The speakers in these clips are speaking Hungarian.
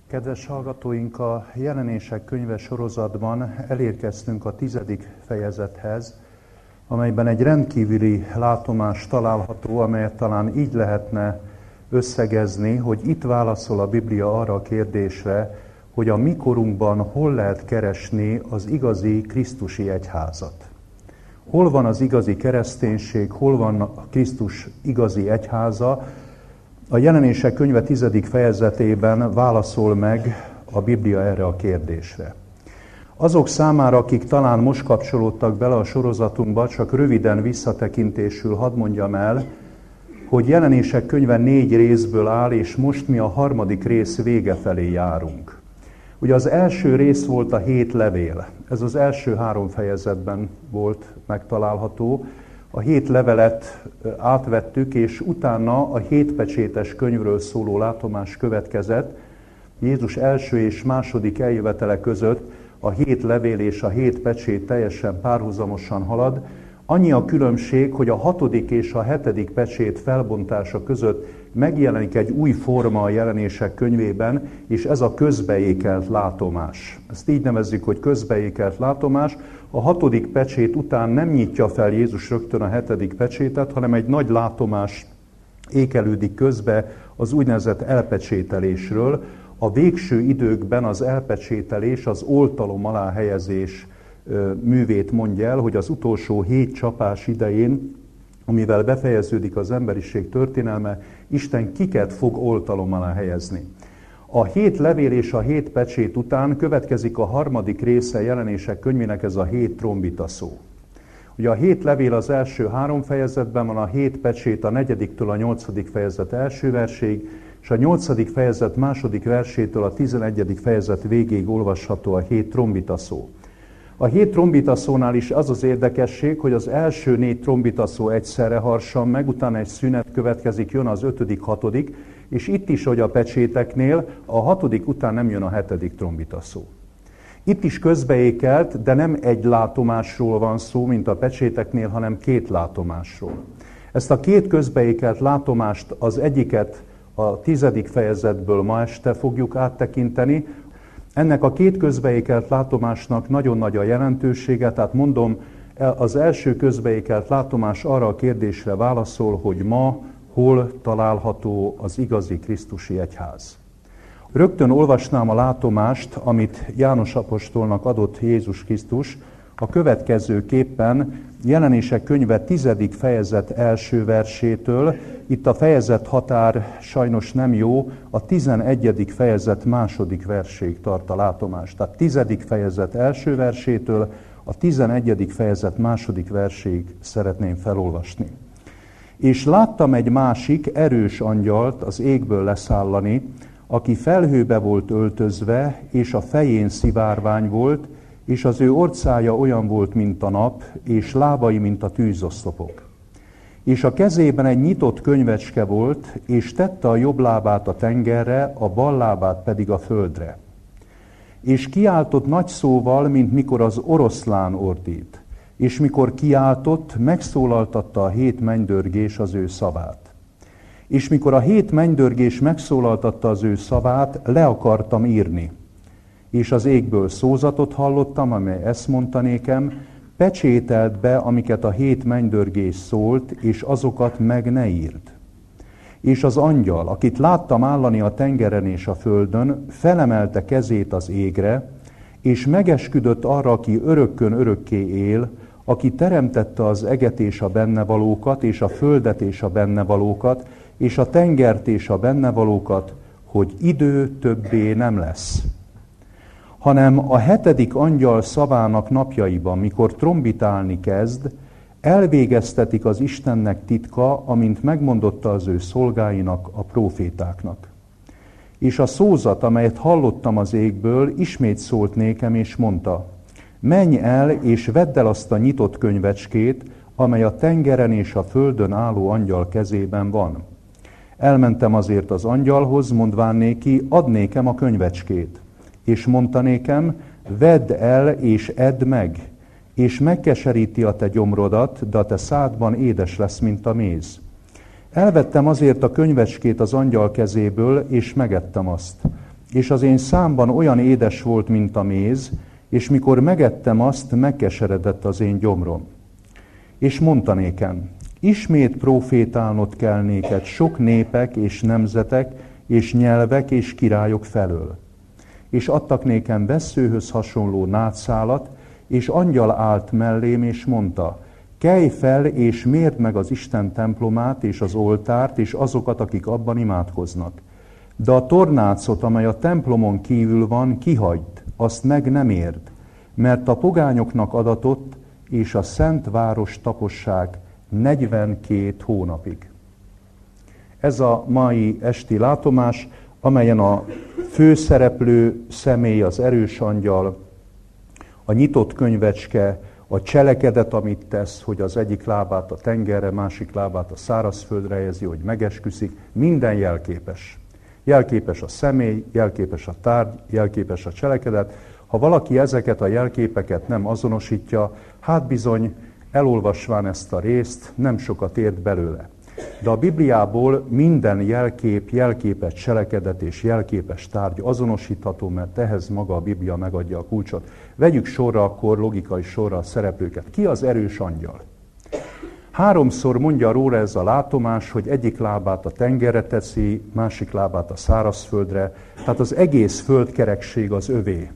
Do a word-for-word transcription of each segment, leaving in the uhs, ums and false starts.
Kedves hallgatóink, a Jelenések könyve sorozatban elérkeztünk a tizedik fejezethez, amelyben egy rendkívüli látomás található, amelyet talán így lehetne összegezni, hogy itt válaszol a Biblia arra a kérdésre, hogy a mi korunkban hol lehet keresni az igazi krisztusi egyházat. Hol van az igazi kereszténység, hol van a Krisztus igazi egyháza? A Jelenések könyve tizedik fejezetében válaszol meg a Biblia erre a kérdésre. Azok számára, akik talán most kapcsolódtak bele a sorozatunkba, csak röviden visszatekintésül hadd mondjam el, hogy Jelenések könyve négy részből áll, és most mi a harmadik rész vége felé járunk. Ugye az első rész volt a hét levél. Ez az első három fejezetben volt megtalálható. A hét levelet átvettük, és utána a hét pecsétes könyvről szóló látomás következett. Jézus első és második eljövetele között a hét levél és a hét pecsét teljesen párhuzamosan halad. Annyi a különbség, hogy a hatodik és a hetedik pecsét felbontása között megjelenik egy új forma a Jelenések könyvében, és ez a közbeékelt látomás. Ezt így nevezzük, hogy közbeékelt látomás. A hatodik pecsét után nem nyitja fel Jézus rögtön a hetedik pecsétet, hanem egy nagy látomás ékelődik közbe az úgynevezett elpecsételésről. A végső időkben az elpecsételés, az oltalom alá helyezés művét mondja el, hogy az utolsó hét csapás idején, amivel befejeződik az emberiség történelme, Isten kiket fog oltalom alá helyezni. A hét levél és a hét pecsét után következik a harmadik része Jelenések könyvének, ez a hét trombita szó. Ugye a hét levél az első három fejezetben van, a hét pecsét a negyediktől a nyolcadik fejezet első verséig, és a nyolcadik fejezet második versétől a tizenegyedik fejezet végéig olvasható a hét trombita szó. A hét trombita szónál is az az érdekesség, hogy az első négy trombita szó egyszerre harsan meg, utána egy szünet következik, jön az ötödik, hatodik, és itt is, hogy a pecséteknél, a hatodik után nem jön a hetedik trombita szó. Itt is közbeékelt, de nem egy látomásról van szó, mint a pecséteknél, hanem két látomásról. Ezt a két közbeékelt látomást, az egyiket a tizedik fejezetből ma este fogjuk áttekinteni. Ennek a két közbeékelt látomásnak nagyon nagy a jelentősége, tehát mondom, az első közbeékelt látomás arra a kérdésre válaszol, hogy ma hol található az igazi krisztusi egyház. Rögtön olvasnám a látomást, amit János apostolnak adott Jézus Krisztus, a következőképpen Jelenések könyve tizedik fejezet első versétől, itt a fejezet határ sajnos nem jó, a tizenegyedik fejezet második verséig tart a látomás. Tehát tizedik fejezet első versétől a tizenegyedik fejezet második verséig szeretném felolvasni. És láttam egy másik erős angyalt az égből leszállani, aki felhőbe volt öltözve, és a fején szivárvány volt, és az ő orcája olyan volt, mint a nap, és lábai, mint a tűzoszlopok. És a kezében egy nyitott könyvecske volt, és tette a jobb lábát a tengerre, a bal lábát pedig a földre. És kiáltott nagy szóval, mint mikor az oroszlán ordít. És mikor kiáltott, megszólaltatta a hét mennydörgés az ő szavát. És mikor a hét mennydörgés megszólaltatta az ő szavát, le akartam írni. És az égből szózatot hallottam, amely ezt mondta nékem, pecsételd be, amiket a hét mennydörgés szólt, és azokat meg ne írd. És az angyal, akit láttam állani a tengeren és a földön, felemelte kezét az égre, és megesküdött arra, aki örökkön örökké él, aki teremtette az eget és a bennevalókat, és a földet és a bennevalókat, és a tengert és a bennevalókat, hogy idő többé nem lesz. Hanem a hetedik angyal szavának napjaiban, mikor trombitálni kezd, elvégeztetik az Istennek titka, amint megmondotta az ő szolgáinak, a prófétáknak. És a szózat, amelyet hallottam az égből, ismét szólt nékem, és mondta, menj el, és vedd el azt a nyitott könyvecskét, amely a tengeren és a földön álló angyal kezében van. Elmentem azért az angyalhoz, mondván néki, add nékem a könyvecskét. És mondta nékem, vedd el és edd meg, és megkeseríti a te gyomrodat, de a te szádban édes lesz, mint a méz. Elvettem azért a könyvecskét az angyal kezéből, és megettem azt. és az én számban olyan édes volt, mint a méz, és mikor megettem azt, megkeseredett az én gyomrom. És mondta nékem, ismét profétálnod kell néked sok népek és nemzetek, és nyelvek és királyok felől. És adtak nékem vesszőhöz hasonló nátszálat, és angyal állt mellém, és mondta, kelj fel, és mérd meg az Isten templomát, és az oltárt, és azokat, akik abban imádkoznak. De a tornácot, amely a templomon kívül van, kihagyd, azt meg nem érd, mert a pogányoknak adatott, és a szent város taposság negyvenkét hónapig. Ez a mai esti látomás, amelyen a főszereplő személy, az erős angyal, a nyitott könyvecske, a cselekedet, amit tesz, hogy az egyik lábát a tengerre, másik lábát a szárazföldre helyezi, hogy megesküszik, minden jelképes. Jelképes a személy, jelképes a tárgy, jelképes a cselekedet. Ha valaki ezeket a jelképeket nem azonosítja, hát bizony elolvasván ezt a részt nem sokat ért belőle. De a Bibliából minden jelkép, jelképes cselekedet és jelképes tárgy azonosítható, mert ehhez maga a Biblia megadja a kulcsot. Vegyük sorra akkor, logikai sorra a szereplőket. Ki az erős angyal? Háromszor mondja róla ez a látomás, hogy egyik lábát a tengerre teszi, másik lábát a szárazföldre, tehát az egész földkerekség az övé.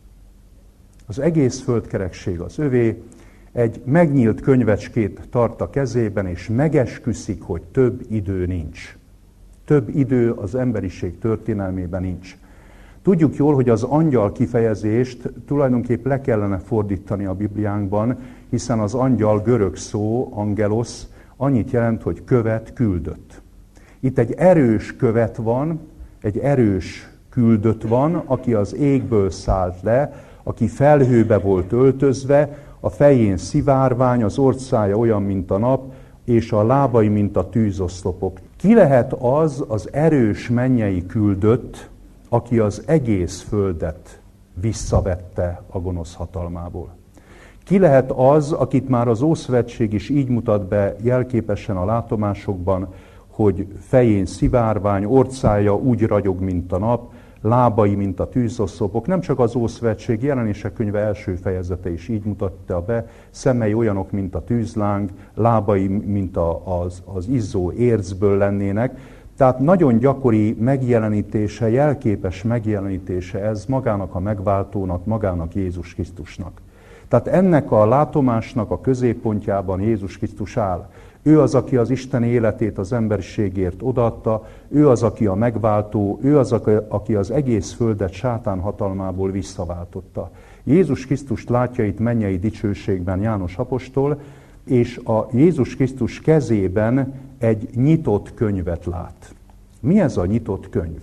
Az egész földkerekség az övé, egy megnyílt könyvecskét tart a kezében, és megesküszik, hogy több idő nincs. Több idő az emberiség történelmében nincs. Tudjuk jól, hogy az angyal kifejezést tulajdonképp le kellene fordítani a Bibliánkban, hiszen az angyal görög szó, angelos, annyit jelent, hogy követ, küldött. Itt egy erős követ van, egy erős küldött van, aki az égből szállt le, aki felhőbe volt öltözve, a fején szivárvány, az orcája olyan, mint a nap, és a lábai, mint a tűzoszlopok. Ki lehet az az erős mennyei küldött, aki az egész földet visszavette a gonosz hatalmából? Ki lehet az, akit már az Ószövetség is így mutat be jelképesen a látomásokban, hogy fején szivárvány, orcája úgy ragyog, mint a nap, lábai, mint a tűzoszlopok. Nem csak az Ószövetség, Jelenések könyve első fejezete is így mutatta be, szemei olyanok, mint a tűzláng, lábai, mint a, az, az izzó ércből lennének. Tehát nagyon gyakori megjelenítése, jelképes megjelenítése ez magának a megváltónak, magának Jézus Krisztusnak. Tehát ennek a látomásnak a középpontjában Jézus Krisztus áll. Ő az, aki az Isten életét az emberiségért odaadta, ő az, aki a megváltó, ő az, aki az egész földet sátán hatalmából visszaváltotta. Jézus Krisztust látja itt mennyei dicsőségben János apostol, és a Jézus Krisztus kezében egy nyitott könyvet lát. Mi ez a nyitott könyv?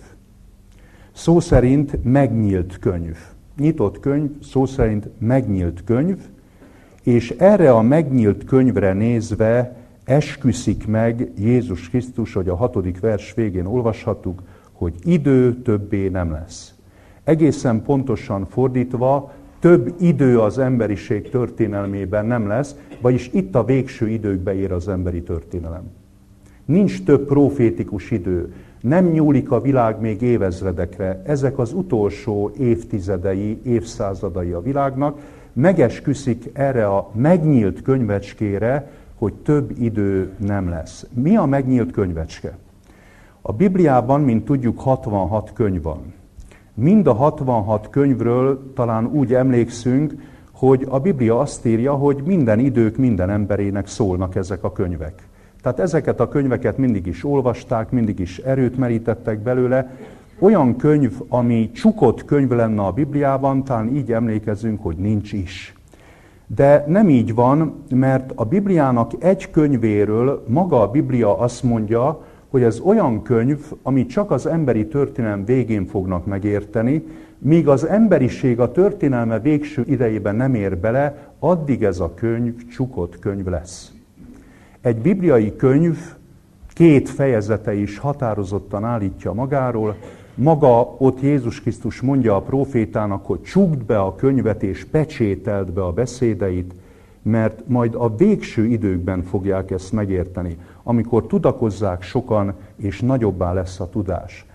Szó szerint megnyílt könyv. Nyitott könyv, szó szerint megnyílt könyv, és erre a megnyílt könyvre nézve esküszik meg Jézus Krisztus, hogy a hatodik vers végén olvashattuk, hogy idő többé nem lesz. Egészen pontosan fordítva, több idő az emberiség történelmében nem lesz, vagyis itt a végső időkbe ér az emberi történelem. Nincs több profétikus idő, nem nyúlik a világ még évezredekre, ezek az utolsó évtizedei, évszázadai a világnak, megesküszik erre a megnyílt könyvecskére, hogy több idő nem lesz. Mi a megnyílt könyvecske? A Bibliában, mint tudjuk, hatvanhat könyv van. Mind a hatvanhat könyvről talán úgy emlékszünk, hogy a Biblia azt írja, hogy minden idők minden emberének szólnak ezek a könyvek. Tehát ezeket a könyveket mindig is olvasták, mindig is erőt merítettek belőle. Olyan könyv, ami csukott könyv lenne a Bibliában, talán így emlékezünk, hogy nincs is. De nem így van, mert a Bibliának egy könyvéről maga a Biblia azt mondja, hogy ez olyan könyv, ami csak az emberi történelem végén fognak megérteni, míg az emberiség a történelme végső idejében nem ér bele, addig ez a könyv csukott könyv lesz. Egy bibliai könyv két fejezete is határozottan állítja magáról. Maga ott Jézus Krisztus mondja a prófétának, hogy csukd be a könyvet és pecsételd be a beszédeit, mert majd a végső időkben fogják ezt megérteni, amikor tudakozzák sokan, és nagyobbá lesz a tudás.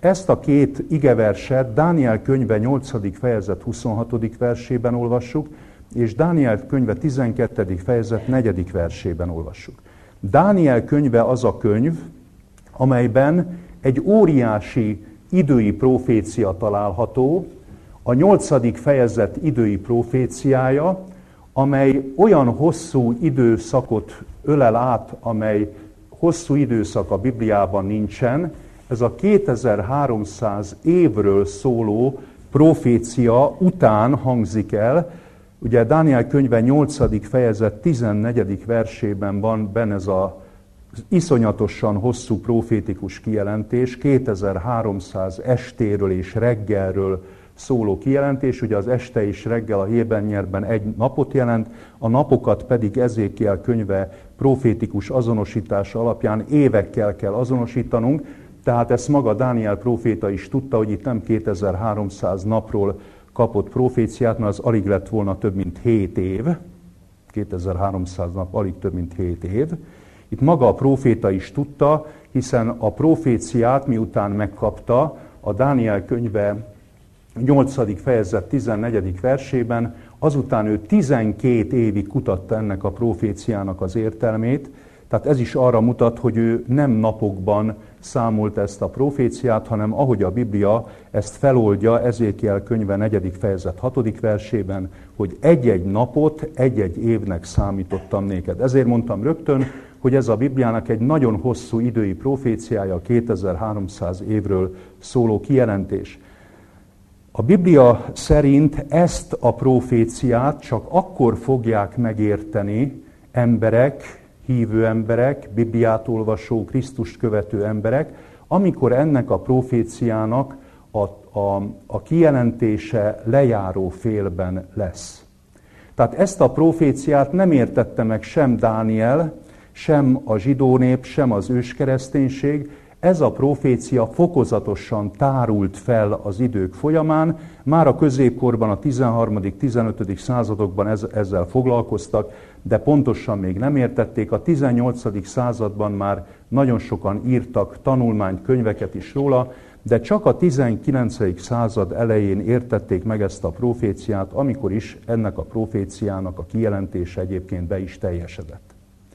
ezt a két igeverset Dániel könyve nyolcadik fejezet huszonhatodik versében olvassuk, és Dániel könyve tizenkettedik fejezet negyedik versében olvassuk. Dániel könyve az a könyv, amelyben egy óriási idői profécia található, a nyolcadik fejezet idői proféciája, amely olyan hosszú időszakot ölel át, amely hosszú időszak a Bibliában nincsen. Ez a kétezer-háromszáz évről szóló profécia után hangzik el. Ugye Dániel könyve nyolcadik fejezet tizennegyedik versében van benne ez a iszonyatosan hosszú profétikus kijelentés, kétezer-háromszáz estéről és reggelről szóló kijelentés. Ugye az este és reggel a héber nyelvben egy napot jelent, a napokat pedig Ezékiel könyve profétikus azonosítása alapján évekkel kell azonosítanunk, tehát ezt maga Dániel próféta is tudta, hogy itt nem kétezer-háromszáz napról kapott proféciát, mert az alig lett volna több mint hét év, kétezer-háromszáz nap alig több mint hét év. Itt maga a próféta is tudta, hiszen a proféciát miután megkapta, a Dániel könyve nyolcadik fejezet tizennegyedik versében, azután ő tizenkét évig kutatta ennek a proféciának az értelmét, tehát ez is arra mutat, hogy ő nem napokban számolt ezt a proféciát, hanem ahogy a Biblia ezt feloldja Ezékiel könyve negyedik fejezet hatodik versében, hogy egy-egy napot egy-egy évnek számítottam néked. Ezért mondtam rögtön, hogy ez a Bibliának egy nagyon hosszú idői proféciája, kétezer-háromszáz évről szóló kijelentés. A Biblia szerint ezt a proféciát csak akkor fogják megérteni emberek, hívő emberek, Bibliát olvasó, Krisztust követő emberek, amikor ennek a proféciának a, a, a kijelentése lejáró félben lesz. Tehát ezt a proféciát nem értette meg sem Dániel, sem a zsidó nép, sem az őskereszténység. Ez a profécia fokozatosan tárult fel az idők folyamán, már a középkorban, a tizenharmadik tizenötödik századokban ezzel foglalkoztak, de pontosan még nem értették. A tizennyolcadik században már nagyon sokan írtak tanulmánykönyveket is róla, de csak a tizenkilencedik század elején értették meg ezt a proféciát, amikor is ennek a proféciának a kijelentése egyébként be is teljesedett.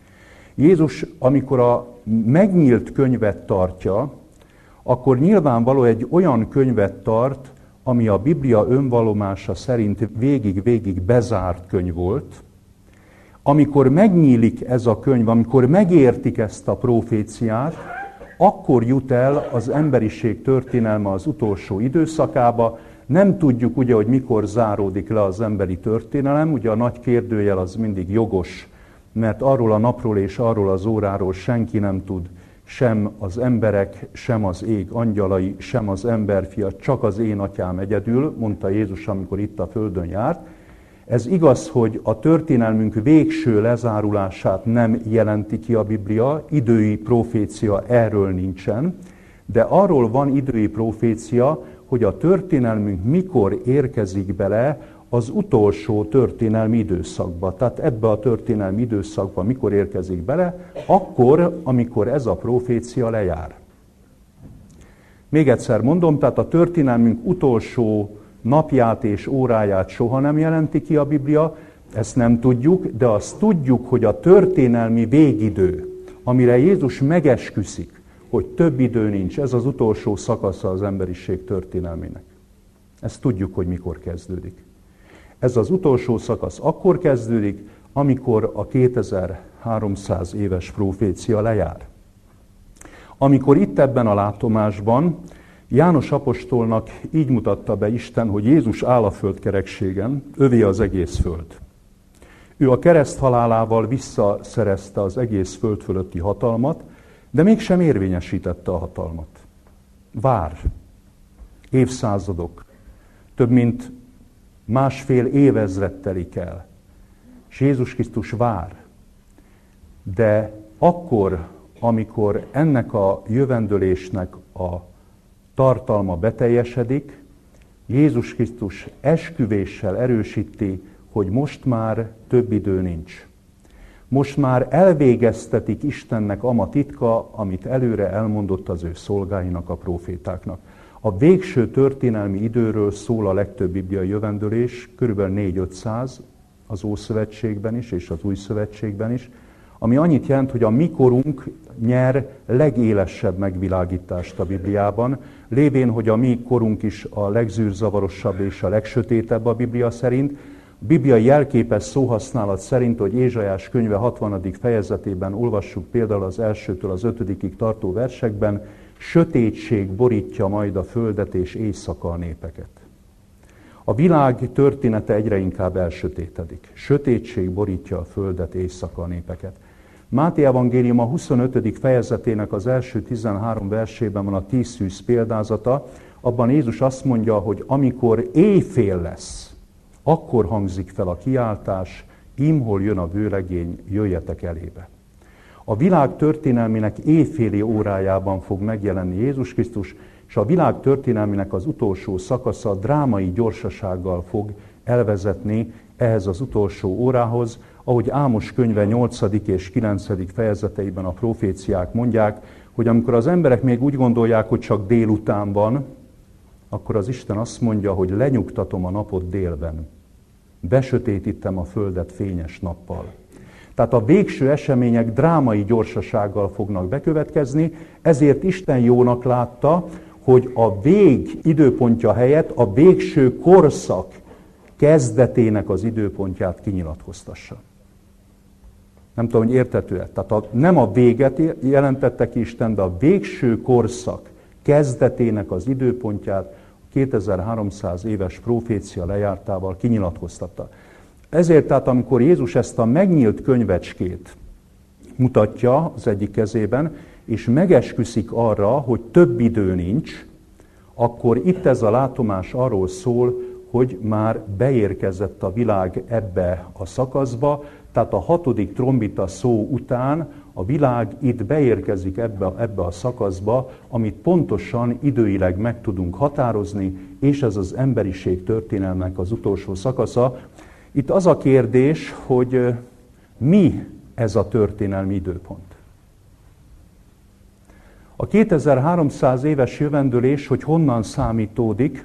Jézus, amikor a megnyílt könyvet tartja, akkor nyilvánvaló egy olyan könyvet tart, ami a Biblia önvallomása szerint végig-végig bezárt könyv volt. Amikor megnyílik ez a könyv, amikor megértik ezt a proféciát, akkor jut el az emberiség történelme az utolsó időszakába. Nem tudjuk ugye, hogy mikor záródik le az emberi történelem, ugye a nagy kérdőjel az mindig jogos, mert arról a napról és arról az óráról senki nem tud, sem az emberek, sem az ég angyalai, sem az emberfia, csak az én atyám egyedül, mondta Jézus, amikor itt a földön járt. Ez igaz, hogy a történelmünk végső lezárulását nem jelenti ki a Biblia, idői profécia erről nincsen, de arról van idői profécia, hogy a történelmünk mikor érkezik bele az utolsó történelmi időszakba. Tehát ebbe a történelmi időszakba mikor érkezik bele? Akkor, amikor ez a profécia lejár. Még egyszer mondom, tehát a történelmünk utolsó napját és óráját soha nem jelenti ki a Biblia, ezt nem tudjuk, de azt tudjuk, hogy a történelmi végidő, amire Jézus megesküszik, hogy több idő nincs, ez az utolsó szakasza az emberiség történelmének. Ezt tudjuk, hogy mikor kezdődik. Ez az utolsó szakasz akkor kezdődik, amikor a kétezer-háromszáz éves profécia lejár. Amikor itt ebben a látomásban János apostolnak így mutatta be Isten, hogy Jézus áll a földkerekségen, övé az egész föld. Ő a kereszt halálával visszaszerezte az egész föld fölötti hatalmat, de mégsem érvényesítette a hatalmat. Vár, évszázadok, több mint másfél évezred telik el, és Jézus Krisztus vár. De akkor, amikor ennek a jövendőlésnek a tartalma beteljesedik, Jézus Krisztus esküvéssel erősíti, hogy most már több idő nincs. Most már elvégeztetik Istennek ama titka, amit előre elmondott az ő szolgáinak, a prófétáknak. A végső történelmi időről szól a legtöbb bibliai jövendőlés, körülbelül négy-ötszáz az Ószövetségben is, és az Új Szövetségben is, ami annyit jelent, hogy a mi korunk nyer legélesebb megvilágítást a Bibliában, lévén, hogy a mi korunk is a legzűrzavarosabb és a legsötétebb a Biblia szerint. A bibliai jelképes szóhasználat szerint, hogy Ézsaiás könyve hatvanadik fejezetében olvassuk például az elsőtől az ötödikig tartó versekben, sötétség borítja majd a földet és éjszaka a népeket. A világ története egyre inkább elsötétedik. Sötétség borítja a földet, éjszaka a népeket. Máté evangélium a huszonötödik fejezetének az első tizenhárom versében van a tíz szűz példázata. Abban Jézus azt mondja, hogy amikor éjfél lesz, akkor hangzik fel a kiáltás, imhol jön a vőlegény, jöjjetek elébe. A világ történelmének éjféli órájában fog megjelenni Jézus Krisztus, és a világ történelmének az utolsó szakasza drámai gyorsasággal fog elvezetni ehhez az utolsó órához, ahogy Ámos könyve nyolcadik és kilencedik fejezeteiben a proféciák mondják, hogy amikor az emberek még úgy gondolják, hogy csak délután van, akkor az Isten azt mondja, hogy lenyugtatom a napot délben, besötétítem a földet fényes nappal. Tehát a végső események drámai gyorsasággal fognak bekövetkezni, ezért Isten jónak látta, hogy a vég időpontja helyett a végső korszak kezdetének az időpontját kinyilatkoztassa. Nem tudom, hogy érthető-e. Tehát a, nem a véget jelentette ki Isten, de a végső korszak kezdetének az időpontját kétezer-háromszáz éves profécia lejártával kinyilatkoztatta. Ezért tehát, amikor Jézus ezt a megnyílt könyvecskét mutatja az egyik kezében, és megesküszik arra, hogy több idő nincs, akkor itt ez a látomás arról szól, hogy már beérkezett a világ ebbe a szakaszba, tehát a hatodik trombita szó után a világ itt beérkezik ebbe, ebbe a szakaszba, amit pontosan időileg meg tudunk határozni, és ez az emberiség történelmek az utolsó szakasza. Itt az a kérdés, hogy mi ez a történelmi időpont. A kétezer-háromszáz éves jövendőlés, hogy honnan számítódik,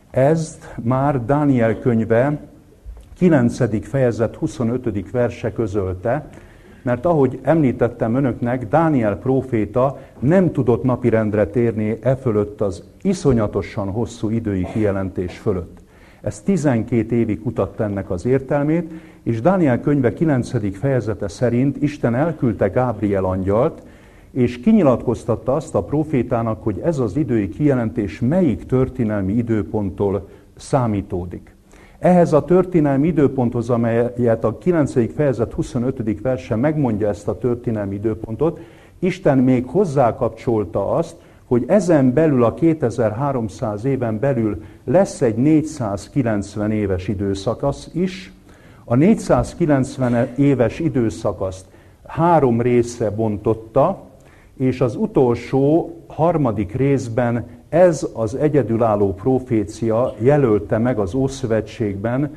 ezt már Dániel könyve kilencedik fejezet huszonötödik verse közölte, mert ahogy említettem önöknek, Dániel próféta nem tudott napirendre térni e fölött az iszonyatosan hosszú idői kijelentés fölött. Ez tizenkét évig kutatta ennek az értelmét, és Dániel könyve kilencedik fejezete szerint Isten elküldte Gábriel angyalt, és kinyilatkoztatta azt a prófétának, hogy ez az idői kijelentés melyik történelmi időponttól számítódik. Ehhez a történelmi időponthoz, amelyet a kilencedik fejezet huszonötödik verse megmondja ezt a történelmi időpontot, Isten még hozzákapcsolta azt, hogy ezen belül a kétezer-háromszáz éven belül lesz egy négyszázkilencven éves időszakasz is. A négyszázkilencven éves időszakaszt három részre bontotta, és az utolsó, harmadik részben ez az egyedülálló profécia jelölte meg az Ószövetségben,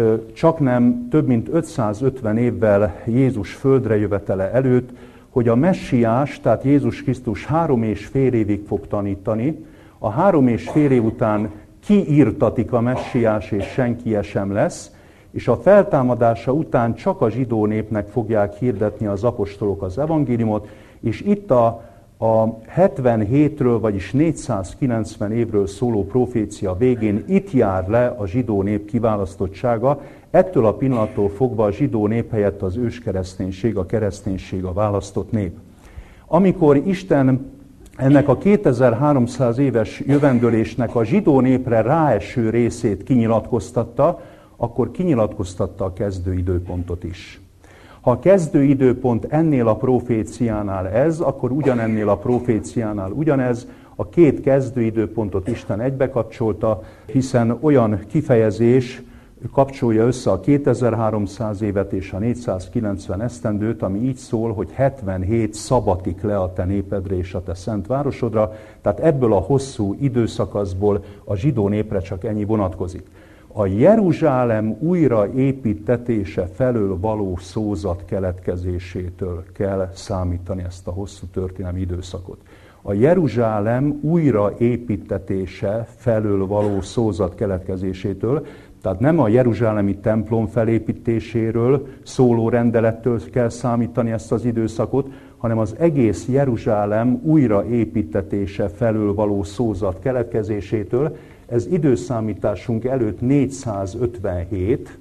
csaknem több mint ötszázötven évvel Jézus földre jövetele előtt, hogy a messiás, tehát Jézus Krisztus három és fél évig fog tanítani, a három és fél év után kiírtatik a messiás, és senki sem lesz, és a feltámadása után csak a zsidó népnek fogják hirdetni az apostolok az evangéliumot, és itt a, a hetvenhétről, vagyis négyszázkilencven évről szóló profécia végén itt jár le a zsidó nép kiválasztottsága, ettől a pillanattól fogva a zsidó nép helyett az őskereszténység, a kereszténység a választott nép. Amikor Isten ennek a kétezer-háromszáz éves jövendőlésnek a zsidó népre ráeső részét kinyilatkoztatta, akkor kinyilatkoztatta a kezdőidőpontot is. Ha a kezdőidőpont ennél a proféciánál ez, akkor ugyanennél a proféciánál ugyanez, a két kezdőidőpontot Isten egybekapcsolta, hiszen olyan kifejezés kapcsolja össze a kétezer-háromszáz évet és a négyszázkilencven esztendőt, ami így szól, hogy hetvenhét szabatik le a te népedre és a te szent városodra, tehát ebből a hosszú időszakaszból a zsidó népre csak ennyi vonatkozik. A Jeruzsálem újraépítetése felől való szózat keletkezésétől kell számítani ezt a hosszú történelmi időszakot. a Jeruzsálem újraépítetése felől való szózat keletkezésétől, tehát nem a jeruzsálemi templom felépítéséről szóló rendelettől kell számítani ezt az időszakot, hanem az egész Jeruzsálem újraépítetése felől való szózat keletkezésétől. Ez időszámításunk előtt négyszázötvenhét,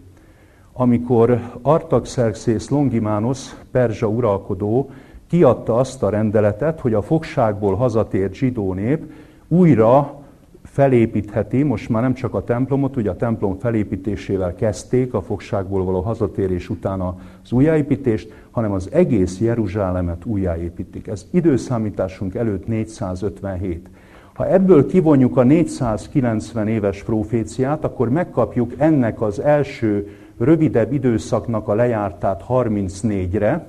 amikor Artaxerxész Longimanus, perzsa uralkodó, kiadta azt a rendeletet, hogy a fogságból hazatért zsidó nép újra felépítheti, most már nem csak a templomot, ugye a templom felépítésével kezdték a fogságból való hazatérés után az újjáépítést, hanem az egész Jeruzsálemet újjáépítik. Ez időszámításunk előtt négyszázötvenhét. Ha ebből kivonjuk a négyszázkilencven éves proféciát, akkor megkapjuk ennek az első rövidebb időszaknak a lejártát harmincnégyre,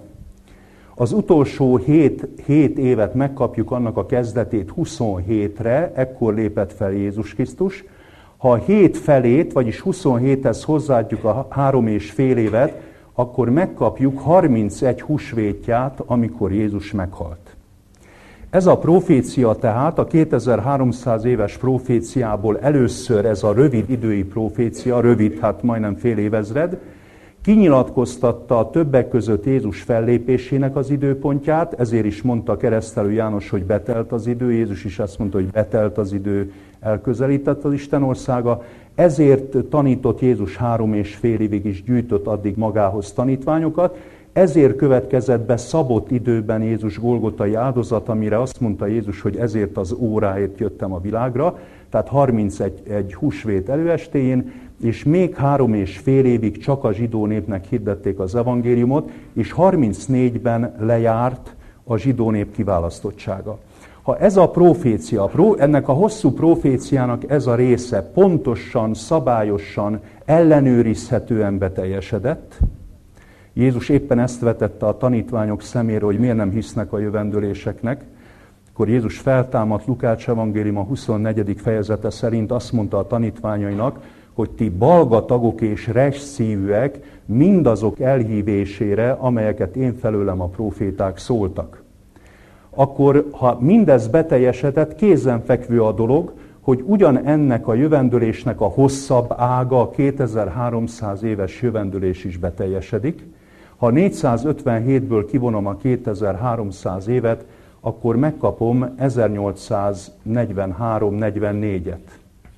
az utolsó hét évet megkapjuk annak a kezdetét huszonhétre, ekkor lépett fel Jézus Krisztus. Ha a hét felét, vagyis huszonhéthez hozzáadjuk a három és fél évet, akkor megkapjuk harmincegy húsvétját, amikor Jézus meghalt. Ez a profécia tehát a kétezer-háromszáz éves proféciából először ez a rövid idői profécia, rövid, hát majdnem fél évezred, kinyilatkoztatta a többek között Jézus fellépésének az időpontját, ezért is mondta Keresztelő János, hogy betelt az idő, Jézus is azt mondta, hogy betelt az idő, elközelített az Isten országa, ezért tanított Jézus három és fél évig is, gyűjtött addig magához tanítványokat, ezért következett be szabott időben Jézus golgotai áldozat, amire azt mondta Jézus, hogy ezért az óráért jöttem a világra, tehát harmincegy húsvét előestéjén, és még három és fél évig csak a zsidó népnek hirdették az evangéliumot, és harmincnégyben lejárt a zsidó nép kiválasztottsága. Ha ez a profécia, ennek a hosszú proféciának ez a része pontosan, szabályosan, ellenőrizhetően beteljesedett, Jézus éppen ezt vetette a tanítványok szemére, hogy miért nem hisznek a jövendőléseknek, akkor Jézus feltámadt, Lukács evangéliuma huszonnegyedik fejezete szerint azt mondta a tanítványainak, hogy ti balga tagok és res szívűek mindazok elhívésére, amelyeket én felőlem a próféták szóltak. Akkor, ha mindez beteljesedett, kézenfekvő a dolog, hogy ugyanennek a jövendőlésnek a hosszabb ága, a kétezer-háromszáz éves jövendőlés is beteljesedik. Ha négyszázötvenhétből kivonom a kétezer-háromszáz évet, akkor megkapom ezernyolcszáznegyvenhárom negyvennégyet.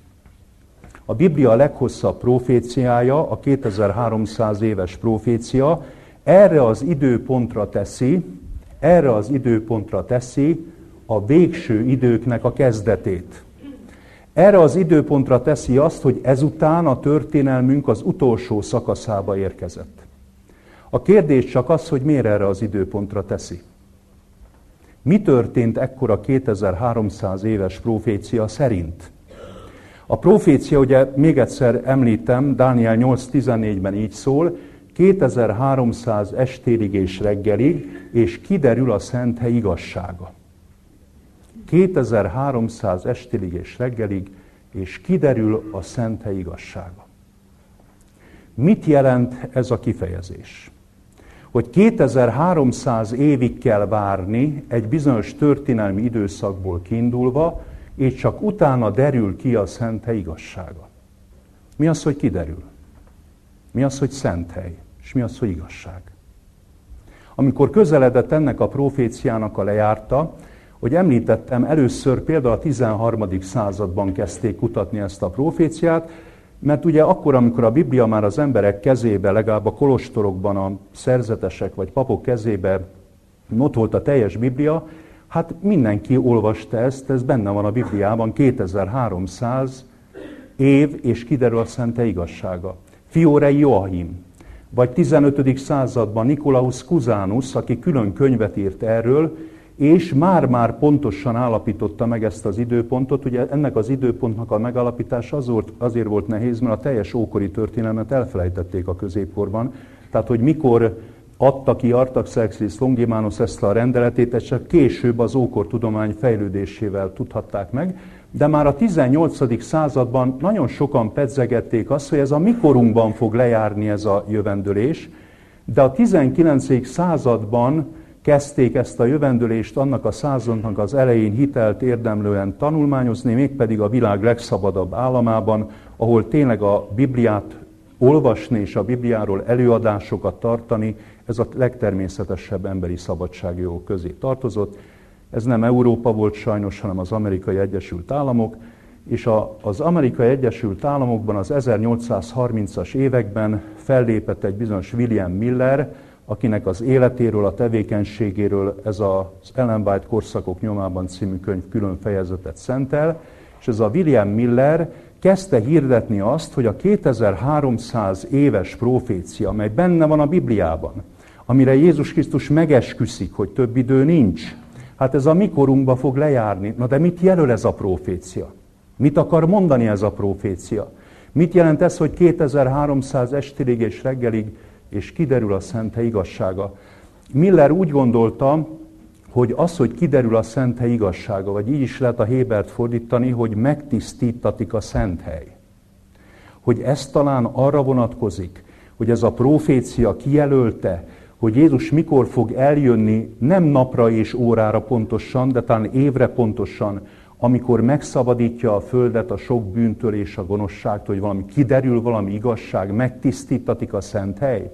A Biblia leghosszabb proféciája, a kétezer-háromszáz éves profécia, erre az időpontra teszi, erre az időpontra teszi a végső időknek a kezdetét. Erre az időpontra teszi azt, hogy ezután a történelmünk az utolsó szakaszába érkezett. A kérdés csak az, hogy miért erre az időpontra teszi. Mi történt ekkor a kétezer-háromszáz éves profécia szerint? A profécia, ugye még egyszer említem, Dániel nyolc tizennégyben így szól, kétezer-háromszáz estérig és reggelig, és kiderül a Szenthely igazsága. kétezer-háromszáz estérig és reggelig, és kiderül a Szenthely igazsága. Mit jelent ez a kifejezés? Hogy kétezer-háromszáz évig kell várni egy bizonyos történelmi időszakból kiindulva, és csak utána derül ki a Szenthely igazsága. Mi az, hogy kiderül? Mi az, hogy Szenthely? És mi az, hogy igazság? Amikor közeledett ennek a proféciának a lejárta, hogy említettem, először például a tizenharmadik században kezdték kutatni ezt a proféciát, mert ugye akkor, amikor a Biblia már az emberek kezébe, legalább a kolostorokban a szerzetesek vagy papok kezébe ott volt a teljes Biblia, hát mindenki olvasta ezt, ez benne van a Bibliában, kétezer-háromszáz év, és kiderül a Szenthely igazsága. Fiorei Joachim, vagy tizenötödik században Nikolaus Cusanus, aki külön könyvet írt erről, és már-már pontosan állapította meg ezt az időpontot. Ugye ennek az időpontnak a megállapítása azért volt nehéz, mert a teljes ókori történelmet elfelejtették a középkorban. Tehát, hogy mikor adta ki Artaxerxes Longimanus ezt a rendeletét, ezt csak később az ókortudomány fejlődésével tudhatták meg, de már a tizennyolcadik században nagyon sokan pedzegették azt, hogy ez a mikorunkban fog lejárni ez a jövendőlés, de a tizenkilencedik században kezdték ezt a jövendőlést annak a századnak az elején hitelt érdemlően tanulmányozni, mégpedig a világ legszabadabb államában, ahol tényleg a Bibliát olvasni és a Bibliáról előadásokat tartani, ez a legtermészetesebb emberi szabadságjogok közé tartozott. Ez nem Európa volt sajnos, hanem az Amerikai Egyesült Államok, és a, az Amerikai Egyesült Államokban az ezernyolcszázharmincas években fellépett egy bizonyos William Miller, akinek az életéről, a tevékenységéről ez az Ellen White Korszakok nyomában című könyv külön fejezetet szentel, és ez a William Miller kezdte hirdetni azt, hogy a kétezer-háromszáz éves profécia, amely benne van a Bibliában, amire Jézus Krisztus megesküszik, hogy több idő nincs, hát ez a mi korunkba fog lejárni. Na de mit jelöl ez a profécia? Mit akar mondani ez a profécia? Mit jelent ez, hogy kétezer-háromszáz estig és reggelig, és kiderül a szente igazsága? Miller úgy gondolta, hogy az, hogy kiderül a szente igazsága, vagy így is lehet a Hébert fordítani, hogy megtisztítatik a szent hely. Hogy ez talán arra vonatkozik, hogy ez a profécia kijelölte, hogy Jézus mikor fog eljönni, nem napra és órára pontosan, de talán évre pontosan, amikor megszabadítja a földet a sok bűntől és a gonoszságtól, hogy valami kiderül, valami igazság, megtisztítatik a szent hely.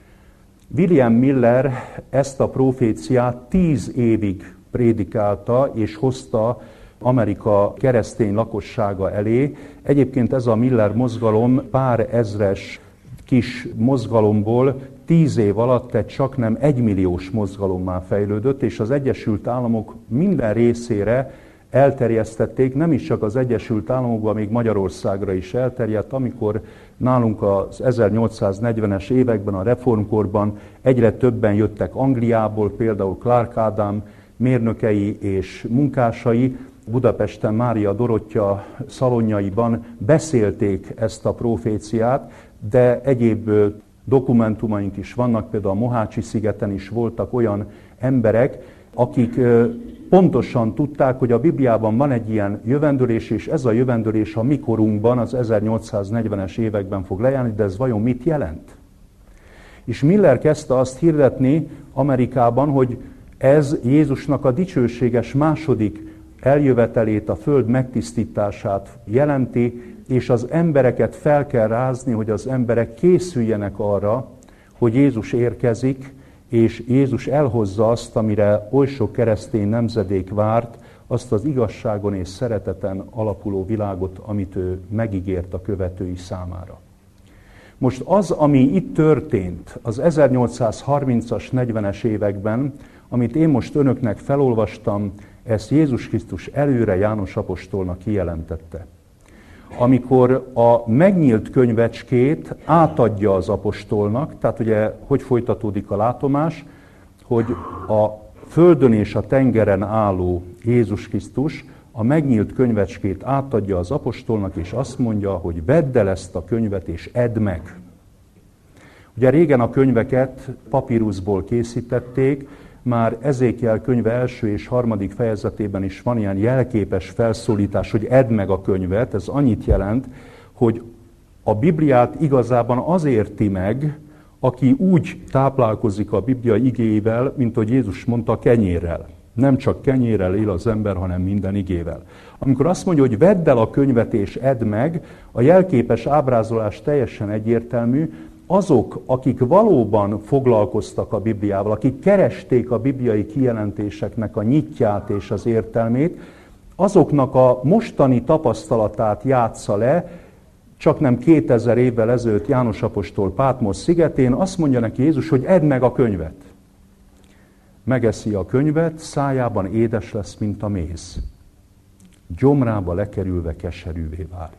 William Miller ezt a proféciát tíz évig prédikálta és hozta Amerika keresztény lakossága elé. Egyébként ez a Miller mozgalom pár ezres kis mozgalomból tíz év alatt egy csaknem egymilliós mozgalommá fejlődött, és az Egyesült Államok minden részére elterjesztették, nem is csak az Egyesült Államokban, még Magyarországra is elterjedt, amikor nálunk az ezernyolcszáznegyvenes években, a reformkorban egyre többen jöttek Angliából, például Clark Ádám mérnökei és munkásai, Budapesten Mária Dorottya szalonjaiban beszélték ezt a proféciát, de egyéb dokumentumaink is vannak, például a Mohácsi szigeten is voltak olyan emberek, akik pontosan tudták, hogy a Bibliában van egy ilyen jövendőlés, és ez a jövendőlés a mi korunkban, az ezernyolcszáznegyvenes években fog lejárni, de ez vajon mit jelent? És Miller kezdte azt hirdetni Amerikában, hogy ez Jézusnak a dicsőséges második eljövetelét, a föld megtisztítását jelenti, és az embereket fel kell rázni, hogy az emberek készüljenek arra, hogy Jézus érkezik, és Jézus elhozza azt, amire oly sok keresztény nemzedék várt, azt az igazságon és szereteten alapuló világot, amit ő megígért a követői számára. Most az, ami itt történt az ezernyolcszázharmincas, negyvenes években, amit én most önöknek felolvastam, ezt Jézus Krisztus előre János apostolnak kijelentette. Amikor a megnyílt könyvecskét átadja az apostolnak, tehát ugye hogy folytatódik a látomás, hogy a földön és a tengeren álló Jézus Krisztus a megnyílt könyvecskét átadja az apostolnak, és azt mondja, hogy vedd el ezt a könyvet és edd meg. Ugye régen a könyveket papíruszból készítették, már Ezékiel könyve első és harmadik fejezetében is van ilyen jelképes felszólítás, hogy edd meg a könyvet. Ez annyit jelent, hogy a Bibliát igazában az érti meg, aki úgy táplálkozik a Biblia igéivel, mint hogy Jézus mondta, kenyérrel. Nem csak kenyérrel él az ember, hanem minden igével. Amikor azt mondja, hogy vedd el a könyvet és edd meg, a jelképes ábrázolás teljesen egyértelmű. Azok, akik valóban foglalkoztak a Bibliával, akik keresték a bibliai kijelentéseknek a nyitját és az értelmét, azoknak a mostani tapasztalatát játsza le, csak nem kétezer évvel ezelőtt János apostol Pátmos szigetén, azt mondja neki Jézus, hogy edd meg a könyvet. Megeszi a könyvet, szájában édes lesz, mint a méz. Gyomrába lekerülve keserűvé válik.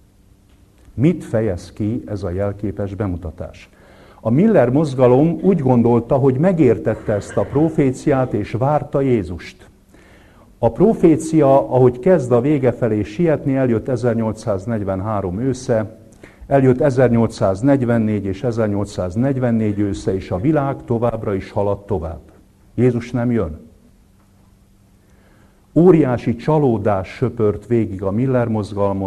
Mit fejez ki ez a jelképes bemutatás? A Miller mozgalom úgy gondolta, hogy megértette ezt a proféciát, és várta Jézust. A profécia, ahogy kezd a vége felé sietni, eljött ezernyolcszáznegyvenhárom ősze, eljött ezernyolcszáznegyvennégy és ezernyolcszáznegyvennégy ősze, és a világ továbbra is halad tovább. Jézus nem jön. Óriási csalódás söpört végig a Miller mozgalmon,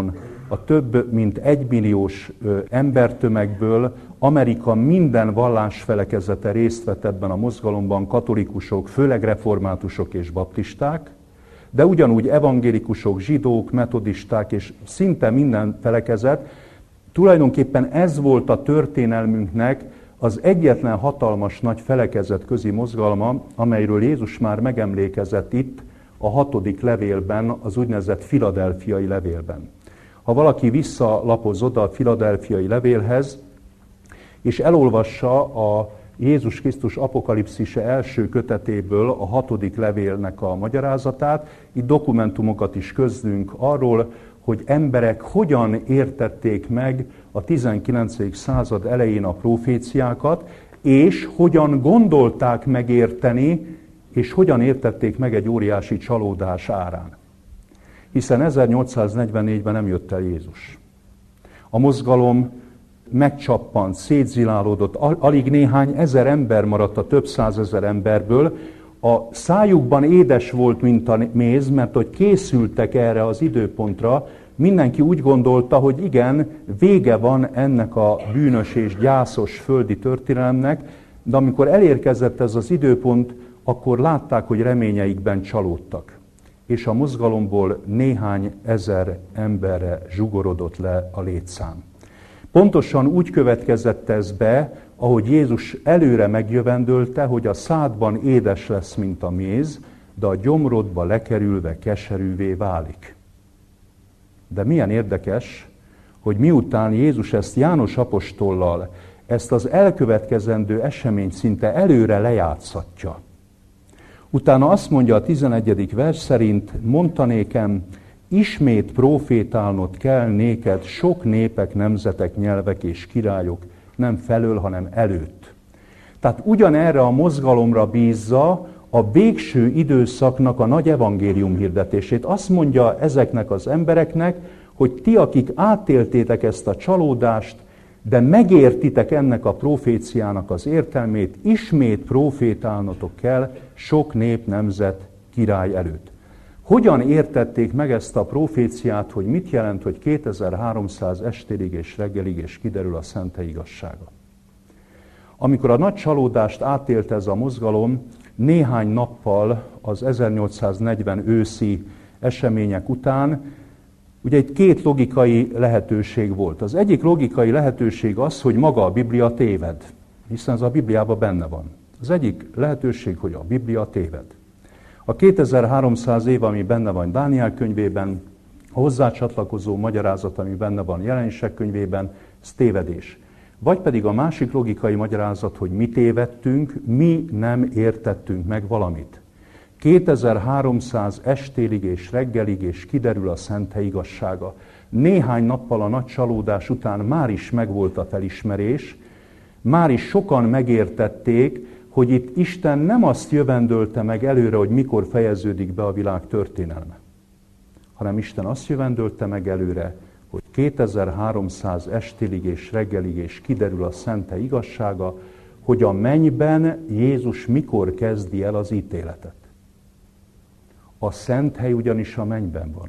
a több mint egymilliós embertömegből Amerika minden vallásfelekezete részt vett ebben a mozgalomban, katolikusok, főleg reformátusok és baptisták, de ugyanúgy evangélikusok, zsidók, metodisták és szinte minden felekezet. Tulajdonképpen ez volt a történelmünknek az egyetlen hatalmas nagy felekezet közi mozgalma, amelyről Jézus már megemlékezett itt a hatodik levélben, az úgynevezett filadelfiai levélben. Ha valaki visszalapoz oda a filadelfiai levélhez, és elolvassa a Jézus Krisztus apokalipszise első kötetéből a hatodik levélnek a magyarázatát, itt dokumentumokat is közlünk arról, hogy emberek hogyan értették meg a tizenkilencedik század elején a proféciákat, és hogyan gondolták megérteni, és hogyan értették meg egy óriási csalódás árán. Hiszen ezernyolcszáznegyvennégyben nem jött el Jézus. A mozgalom megcsappant, szétzilálódott, alig néhány ezer ember maradt a több százezer emberből. A szájukban édes volt, mint a méz, mert hogy készültek erre az időpontra, mindenki úgy gondolta, hogy igen, vége van ennek a bűnös és gyászos földi történelemnek, de amikor elérkezett ez az időpont, akkor látták, hogy reményeikben csalódtak. És a mozgalomból néhány ezer emberre zsugorodott le a létszám. Pontosan úgy következett ez be, ahogy Jézus előre megjövendölte, hogy a szádban édes lesz, mint a méz, de a gyomrodba lekerülve keserűvé válik. De milyen érdekes, hogy miután Jézus ezt János apostollal, ezt az elkövetkezendő eseményt szinte előre lejátszatja. Utána azt mondja a tizenegyedik vers szerint, mondta nékem, ismét profétálnod kell néked sok népek, nemzetek, nyelvek és királyok, nem felől, hanem előtt. Tehát ugyanerre a mozgalomra bízza a végső időszaknak a nagy evangélium hirdetését. Azt mondja ezeknek az embereknek, hogy ti, akik átéltétek ezt a csalódást, de megértitek ennek a proféciának az értelmét, ismét profétálnotok kell sok nép, nemzet, király előtt. Hogyan értették meg ezt a proféciát, hogy mit jelent, hogy kétezer-háromszáz estélig és reggelig és kiderül a szentely igazsága? Amikor a nagy csalódást átélte ez a mozgalom, néhány nappal az ezernyolcszáznegyven őszi események után, ugye egy két logikai lehetőség volt. Az egyik logikai lehetőség az, hogy maga a Biblia téved, hiszen ez a Bibliában benne van. Az egyik lehetőség, hogy a Biblia téved. A kétezer-háromszáz év, ami benne van Dániel könyvében, a hozzá csatlakozó magyarázat, ami benne van Jelenések könyvében, ez tévedés. Vagy pedig a másik logikai magyarázat, hogy mi tévedtünk, mi nem értettünk meg valamit. kétezer-háromszáz estélig és reggelig és kiderül a szentely igazsága. Néhány nappal a nagy csalódás után már is megvolt a felismerés, már is sokan megértették, hogy itt Isten nem azt jövendölte meg előre, hogy mikor fejeződik be a világ történelme, hanem Isten azt jövendölte meg előre, hogy kétezer-háromszáz estélig és reggelig és kiderül a szentely igazsága, hogy a mennyben Jézus mikor kezdi el az ítéletet. A szent hely ugyanis a mennyben van.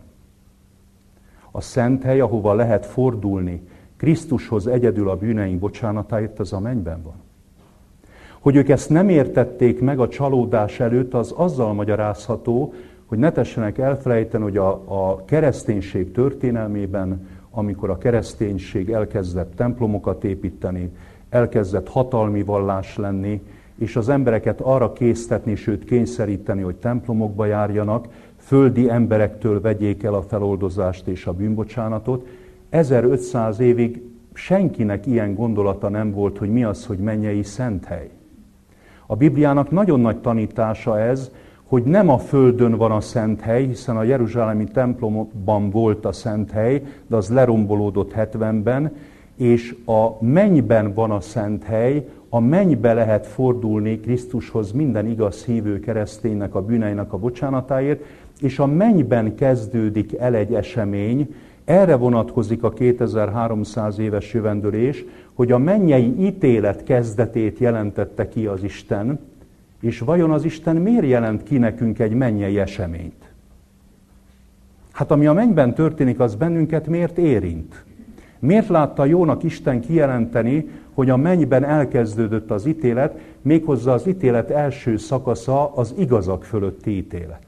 A szent hely, ahova lehet fordulni Krisztushoz egyedül a bűneink bocsánatáért, az a mennyben van. Hogy ők ezt nem értették meg a csalódás előtt, az azzal magyarázható, hogy ne tessenek elfelejteni, hogy a, a kereszténység történelmében, amikor a kereszténység elkezdett templomokat építeni, elkezdett hatalmi vallás lenni, és az embereket arra késztetni, sőt kényszeríteni, hogy templomokba járjanak, földi emberektől vegyék el a feloldozást és a bűnbocsánatot. ezerötszáz évig senkinek ilyen gondolata nem volt, hogy mi az, hogy mennyei szenthely. A Bibliának nagyon nagy tanítása ez, hogy nem a földön van a szenthely, hiszen a jeruzsálemi templomban volt a szenthely, de az lerombolódott hetvenben, és a mennyben van a szenthely, a mennybe lehet fordulni Krisztushoz minden igaz hívő kereszténynek a bűneinek a bocsánatáért, és a mennyben kezdődik el egy esemény, erre vonatkozik a kétezer-háromszáz éves jövendőlés, hogy a mennyei ítélet kezdetét jelentette ki az Isten, és vajon az Isten miért jelent ki nekünk egy mennyei eseményt? Hát ami a mennyben történik, az bennünket miért érint? Miért látta jónak Isten kijelenteni, hogy a mennyben elkezdődött az ítélet, méghozzá az ítélet első szakasza az igazak fölötti ítélet?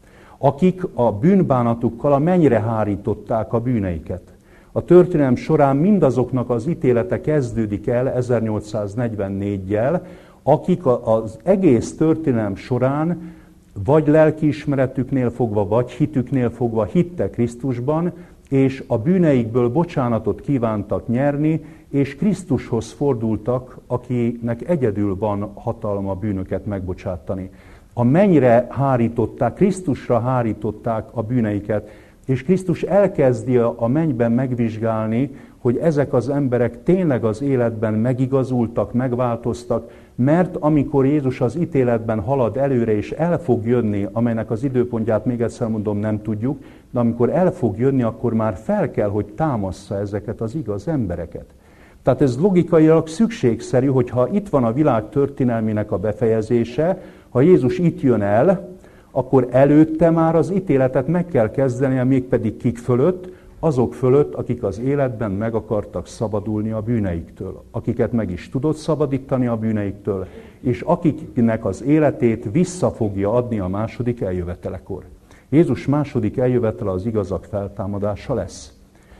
Akik a bűnbánatukkal a mennyre hárították a bűneiket. A történelem során mindazoknak az ítélete kezdődik el ezernyolcszáznegyvennégyel, akik az egész történelem során vagy lelkiismeretüknél fogva, vagy hitüknél fogva hittek Krisztusban, és a bűneikből bocsánatot kívántak nyerni, és Krisztushoz fordultak, akinek egyedül van hatalma a bűnöket megbocsátani. A mennyre hárították, Krisztusra hárították a bűneiket, és Krisztus elkezdi a mennyben megvizsgálni, hogy ezek az emberek tényleg az életben megigazultak, megváltoztak, mert amikor Jézus az ítéletben halad előre, és el fog jönni, amelynek az időpontját még egyszer mondom, nem tudjuk, de amikor el fog jönni, akkor már fel kell, hogy támassza ezeket az igaz embereket. Tehát ez logikailag szükségszerű, hogyha itt van a világ történelmének a befejezése, ha Jézus itt jön el, akkor előtte már az ítéletet meg kell kezdenie, mégpedig kik fölött, azok fölött, akik az életben meg akartak szabadulni a bűneiktől, akiket meg is tudott szabadítani a bűneiktől, és akiknek az életét vissza fogja adni a második eljövetelekor. Jézus második eljövetele az igazak feltámadása lesz.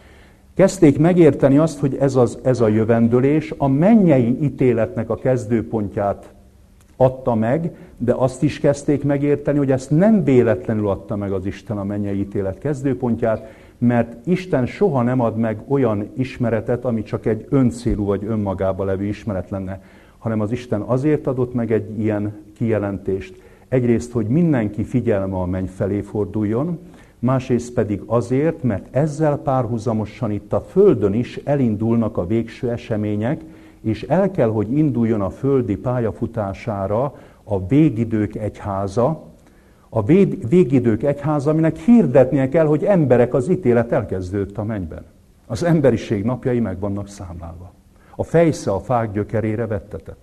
Kezdték megérteni azt, hogy ez, az, ez a jövendőlés a mennyei ítéletnek a kezdőpontját adta meg, de azt is kezdték megérteni, hogy ezt nem véletlenül adta meg az Isten a mennyei ítélet kezdőpontját, mert Isten soha nem ad meg olyan ismeretet, ami csak egy öncélú vagy önmagába levő ismeret lenne, hanem az Isten azért adott meg egy ilyen kijelentést. Egyrészt, hogy mindenki figyelme a menny felé forduljon, másrészt pedig azért, mert ezzel párhuzamosan itt a Földön is elindulnak a végső események, és el kell, hogy induljon a földi pályafutására a végidők egyháza, a végidők egyháza, aminek hirdetnie kell, hogy emberek, az ítélet elkezdődött a mennyben. Az emberiség napjai meg vannak számlálva. A fejsze a fák gyökerére vettetett.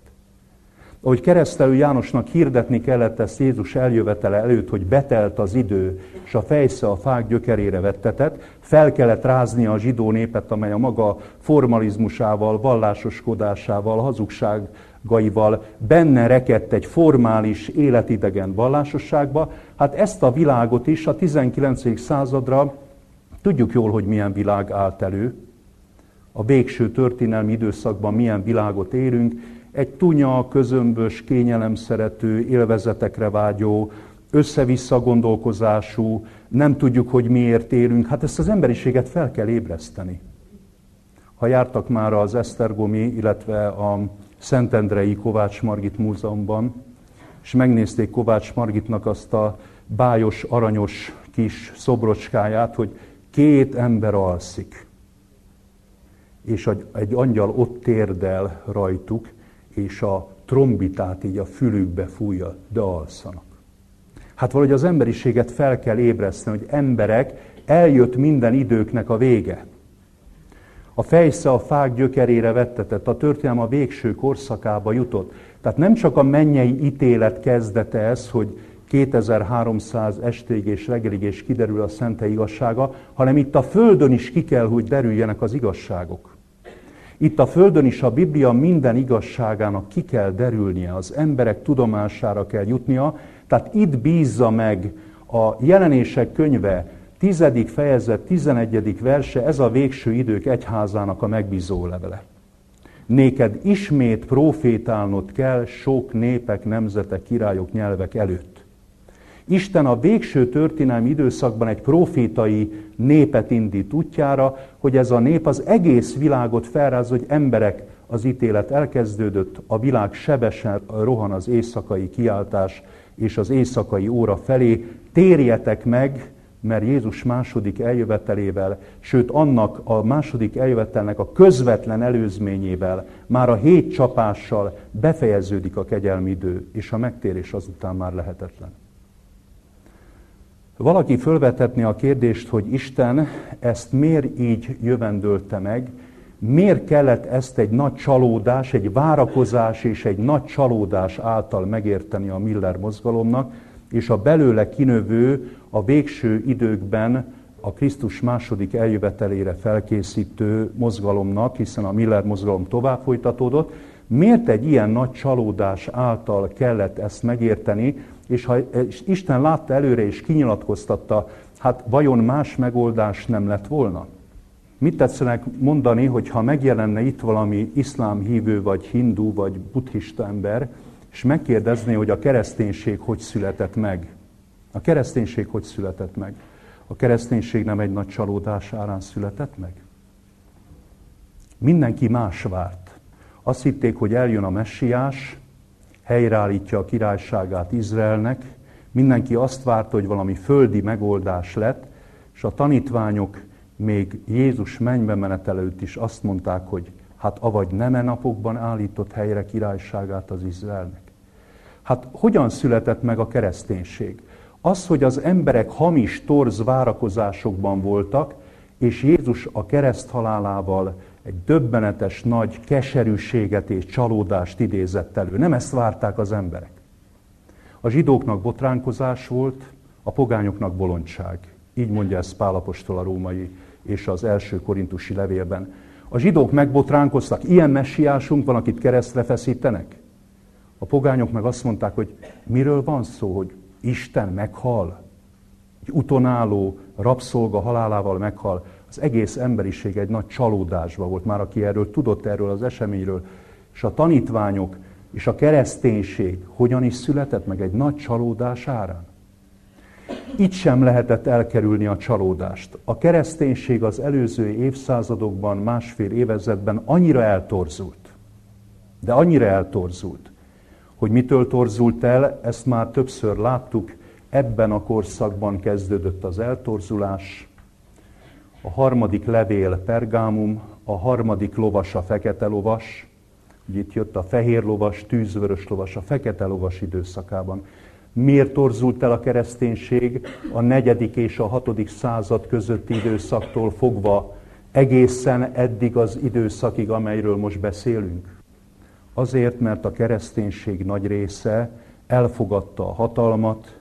Ahogy Keresztelő Jánosnak hirdetni kellett ezt Jézus eljövetele előtt, hogy betelt az idő, és a fejsze a fák gyökerére vettetett, fel kellett rázni a zsidó népet, amely a maga formalizmusával, vallásoskodásával, hazugságaival benne rekedt egy formális, életidegen vallásosságba. Hát ezt a világot is a tizenkilencedik századra tudjuk jól, hogy milyen világ állt elő. A végső történelmi időszakban milyen világot érünk. Egy tunya, közömbös, kényelemszerető, élvezetekre vágyó, össze-vissza gondolkozású, nem tudjuk, hogy miért élünk. Hát ezt az emberiséget fel kell ébreszteni. Ha jártak már az esztergomi, illetve a szentendrei Kovács Margit Múzeumban, és megnézték Kovács Margitnak azt a bájos, aranyos kis szobrocskáját, hogy két ember alszik, és egy angyal ott térdel rajtuk, és a trombitát így a fülükbe fújja, de alszanak. Hát valahogy az emberiséget fel kell ébreszteni, hogy emberek, eljött minden időknek a vége. A fejsze a fák gyökerére vettetett, a történelem a végső korszakába jutott. Tehát nem csak a mennyei ítélet kezdete ez, hogy kétezer-háromszáz estéig és reggelig és kiderül a szentei igazsága, hanem itt a földön is ki kell, hogy derüljenek az igazságok. Itt a földön is a Biblia minden igazságának ki kell derülnie, az emberek tudomására kell jutnia, tehát itt bízza meg a Jelenések könyve tizedik fejezet, tizenegyedik verse, ez a végső idők egyházának a megbízó levele. Néked ismét profétálnod kell sok népek, nemzetek, királyok, nyelvek előtt. Isten a végső történelmi időszakban egy profétai népet indít útjára, hogy ez a nép az egész világot felráz, hogy emberek, az ítélet elkezdődött, a világ sebesen rohan az éjszakai kiáltás és az éjszakai óra felé. Térjetek meg, mert Jézus második eljövetelével, sőt annak a második eljövetelnek a közvetlen előzményével, már a hét csapással befejeződik a kegyelmi idő, és a megtérés azután már lehetetlen. Valaki fölvethetné a kérdést, hogy Isten ezt miért így jövendölte meg, miért kellett ezt egy nagy csalódás, egy várakozás és egy nagy csalódás által megérteni a Miller mozgalomnak, és a belőle kinövő, a végső időkben a Krisztus második eljövetelére felkészítő mozgalomnak, hiszen a Miller mozgalom tovább folytatódott. Miért egy ilyen nagy csalódás által kellett ezt megérteni, és ha Isten látta előre és kinyilatkoztatta, hát vajon más megoldás nem lett volna? Mit tetszenek mondani, hogy ha megjelenne itt valami iszlám hívő, vagy hindu, vagy buddhista ember, és megkérdezné, hogy a kereszténység hogy született meg? A kereszténység hogy született meg? A kereszténység nem egy nagy csalódás árán született meg? Mindenki más várt. Azt hitték, hogy eljön a messiás, helyreállítja a királyságát Izraelnek, mindenki azt várta, hogy valami földi megoldás lett, és a tanítványok még Jézus mennybe menet előtt is azt mondták, hogy hát avagy nem e napokban állított helyre királyságát az Izraelnek. Hát hogyan született meg a kereszténység? Az, hogy az emberek hamis, torz várakozásokban voltak, és Jézus a kereszt halálával egy döbbenetes nagy keserűséget és csalódást idézett elő. Nem ezt várták az emberek. A zsidóknak botránkozás volt, a pogányoknak bolondság. Így mondja ezt Pál apostol a római és az első korintusi levélben. A zsidók megbotránkoztak, ilyen messiásunk van, akit keresztre feszítenek. A pogányok meg azt mondták, hogy miről van szó, hogy Isten meghal, egy utonálló rabszolga halálával meghal. Az egész emberiség egy nagy csalódásban volt már, aki erről tudott, erről az eseményről. És a tanítványok és a kereszténység hogyan is született meg egy nagy csalódás árán? Itt sem lehetett elkerülni a csalódást. A kereszténység az előző évszázadokban, másfél évezredben annyira eltorzult, de annyira eltorzult, hogy mitől torzult el, ezt már többször láttuk, ebben a korszakban kezdődött az eltorzulás. A harmadik levél Pergámum, a harmadik lovas a fekete lovas, ugye itt jött a fehér lovas, tűzvörös lovas, a fekete lovas időszakában. Miért torzult el a kereszténység a negyedik és a hatodik század közötti időszaktól fogva egészen eddig az időszakig, amelyről most beszélünk? Azért, mert a kereszténység nagy része elfogadta a hatalmat,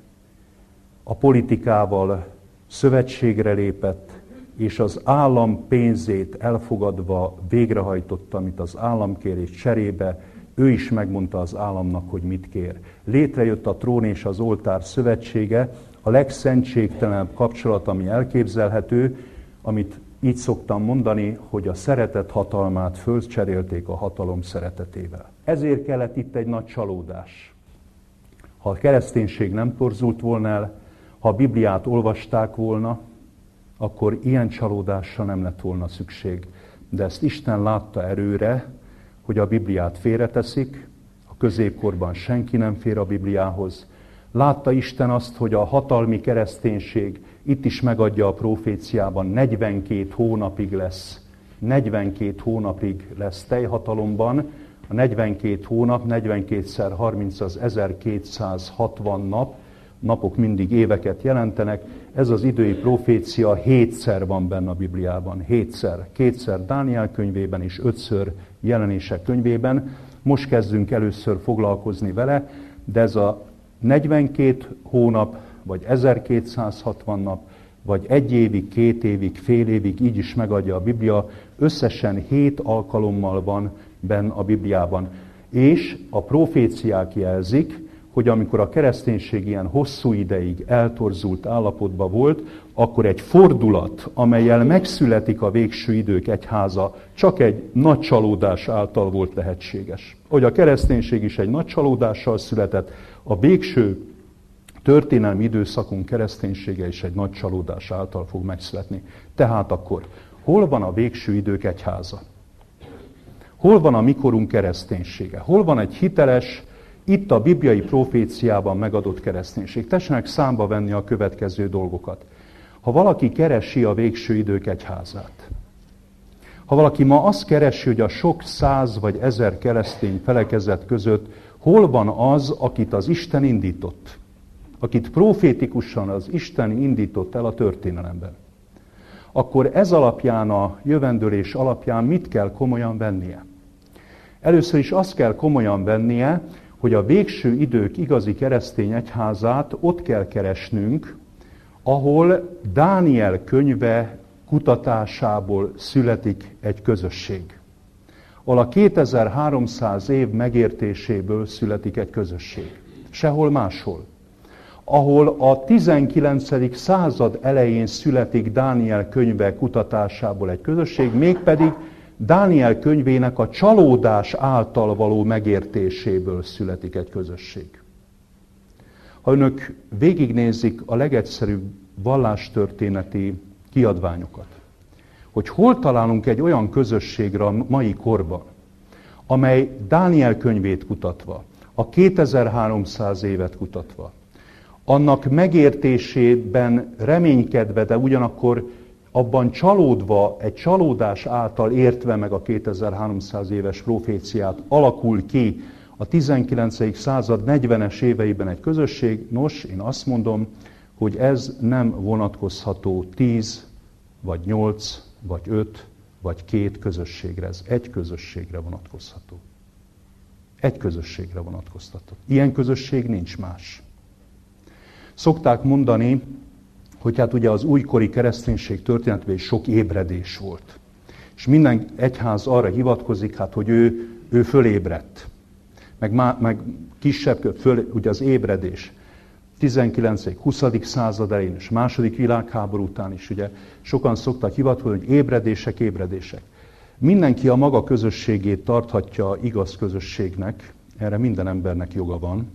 a politikával szövetségre lépett, és az állam pénzét elfogadva végrehajtotta, amit az állam kér, és cserébe ő is megmondta az államnak, hogy mit kér. Létrejött a trón és az oltár szövetsége, a legszentségtelenebb kapcsolat, ami elképzelhető, amit így szoktam mondani, hogy a szeretet hatalmát fölcserélték a hatalom szeretetével. Ezért kellett itt egy nagy csalódás. Ha a kereszténység nem torzult volna el, ha a Bibliát olvasták volna, akkor ilyen csalódásra nem lett volna szükség. De ezt Isten látta erőre, hogy a Bibliát félreteszik, a középkorban senki nem fér a Bibliához. Látta Isten azt, hogy a hatalmi kereszténység itt is megadja a proféciában, negyvenkét hónapig lesz, negyvenkét hónapig lesz teljhatalomban. A negyvenkét hónap, negyvenkétszer harminc az ezerkétszázhatvan nap, napok mindig éveket jelentenek. Ez az idői profécia hétszer van benne a Bibliában, hétszer. Kétszer Dániel könyvében és ötször Jelenések könyvében. Most kezdünk először foglalkozni vele, de ez a negyvenkét hónap, vagy ezerkétszázhatvan nap, vagy egy évig, két évig, fél évig, így is megadja a Biblia, összesen hét alkalommal van benne a Bibliában. És a proféciák jelzik, hogy amikor a kereszténység ilyen hosszú ideig eltorzult állapotban volt, akkor egy fordulat, amellyel megszületik a végső idők egyháza, csak egy nagy csalódás által volt lehetséges. Hogy a kereszténység is egy nagy csalódással született, a végső történelmi időszakunk kereszténysége is egy nagy csalódás által fog megszületni. Tehát akkor, hol van a végső idők egyháza? Hol van a mikorunk kereszténysége? Hol van egy hiteles, itt a bibliai proféciában megadott kereszténység? Tessenek számba venni a következő dolgokat. Ha valaki keresi a végső idők egyházát, ha valaki ma azt keresi, hogy a sok száz vagy ezer keresztény felekezet között hol van az, akit az Isten indított, akit profétikusan az Isten indított el a történelemben, akkor ez alapján, a jövendőlés alapján mit kell komolyan vennie? Először is azt kell komolyan vennie, hogy a végső idők igazi keresztény egyházát ott kell keresnünk, ahol Dániel könyve kutatásából születik egy közösség. Ahol a kétezer-háromszáz év megértéséből születik egy közösség. Sehol máshol. Ahol a tizenkilencedik század elején születik Dániel könyve kutatásából egy közösség, mégpedig Dániel könyvének a csalódás által való megértéséből születik egy közösség. Ha önök végignézik a legegyszerűbb vallástörténeti kiadványokat, hogy hol találunk egy olyan közösségre a mai korban, amely Dániel könyvét kutatva, a kétezer-háromszáz évet kutatva, annak megértésében reménykedve, de ugyanakkor abban csalódva, egy csalódás által értve meg a kétezer-háromszáz éves proféciát alakul ki a tizenkilencedik század negyvenes éveiben egy közösség. Nos, én azt mondom, hogy ez nem vonatkozható tíz, vagy nyolc, vagy öt, vagy két közösségre. Ez egy közösségre vonatkozható. Egy közösségre vonatkoztató. Ilyen közösség nincs más. Szokták mondani, hogy hát ugye az újkori kereszténység történetben is sok ébredés volt. És minden egyház arra hivatkozik, hát, hogy ő, ő fölébredt. Meg, má, meg kisebb, föl, ugye az ébredés. tizenkilencedik huszadik század elején és második világháború után is ugye sokan szoktak hivatkozni, hogy ébredések, ébredések. Mindenki a maga közösségét tarthatja igaz közösségnek, erre minden embernek joga van,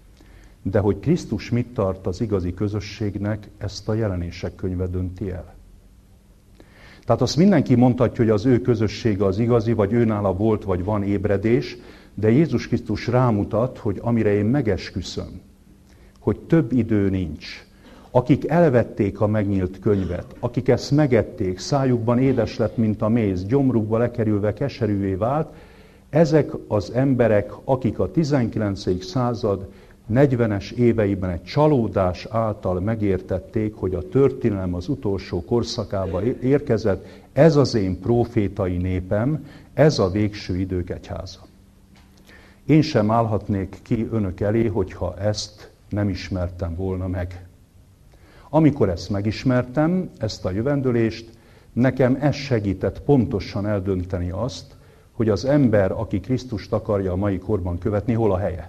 de hogy Krisztus mit tart az igazi közösségnek, ezt a Jelenések könyve dönti el. Tehát azt mindenki mondhatja, hogy az ő közössége az igazi, vagy őnála volt, vagy van ébredés, de Jézus Krisztus rámutat, hogy amire én megesküszöm, hogy több idő nincs. Akik elvették a megnyílt könyvet, akik ezt megették, szájukban édes lett, mint a méz, gyomrukba lekerülve keserűvé vált, ezek az emberek, akik a tizenkilencedik század negyvenes éveiben egy csalódás által megértették, hogy a történelem az utolsó korszakába érkezett, ez az én prófétai népem, ez a végső idők egyháza. Én sem állhatnék ki önök elé, hogyha ezt nem ismertem volna meg. Amikor ezt megismertem, ezt a jövendőlést, nekem ez segített pontosan eldönteni azt, hogy az ember, aki Krisztust akarja a mai korban követni, hol a helye.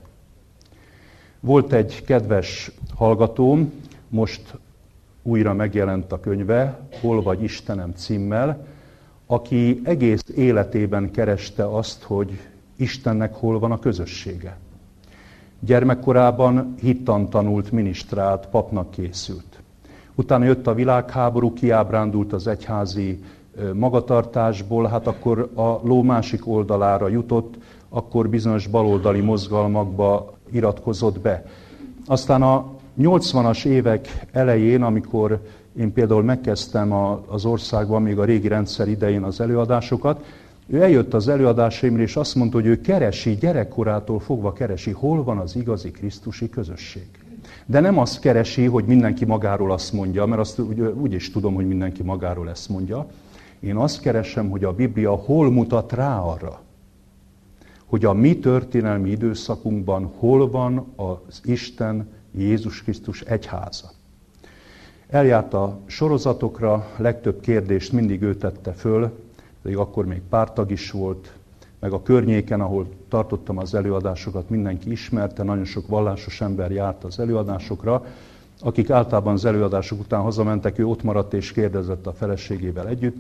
Volt egy kedves hallgatóm, most újra megjelent a könyve, Hol vagy Istenem címmel, aki egész életében kereste azt, hogy Istennek hol van a közössége. Gyermekkorában hittan tanult, minisztrált, papnak készült. Utána jött a világháború, kiábrándult az egyházi magatartásból, hát akkor a ló másik oldalára jutott, akkor bizonyos baloldali mozgalmakba iratkozott be. Aztán a nyolcvanas évek elején, amikor én például megkezdtem az országban, még a régi rendszer idején az előadásokat, ő eljött az előadásaimra, és azt mondta, hogy ő keresi, gyerekkorától fogva keresi, hol van az igazi krisztusi közösség. De nem azt keresi, hogy mindenki magáról azt mondja, mert azt úgy, úgy is tudom, hogy mindenki magáról ezt mondja. Én azt keresem, hogy a Biblia hol mutat rá arra, hogy a mi történelmi időszakunkban hol van az Isten, Jézus Krisztus egyháza. Eljárt a sorozatokra, legtöbb kérdést mindig ő tette föl, pedig akkor még pártag is volt, meg a környéken, ahol tartottam az előadásokat, mindenki ismerte, nagyon sok vallásos ember járt az előadásokra, akik általában az előadások után hazamentek, ő ott maradt és kérdezett a feleségével együtt.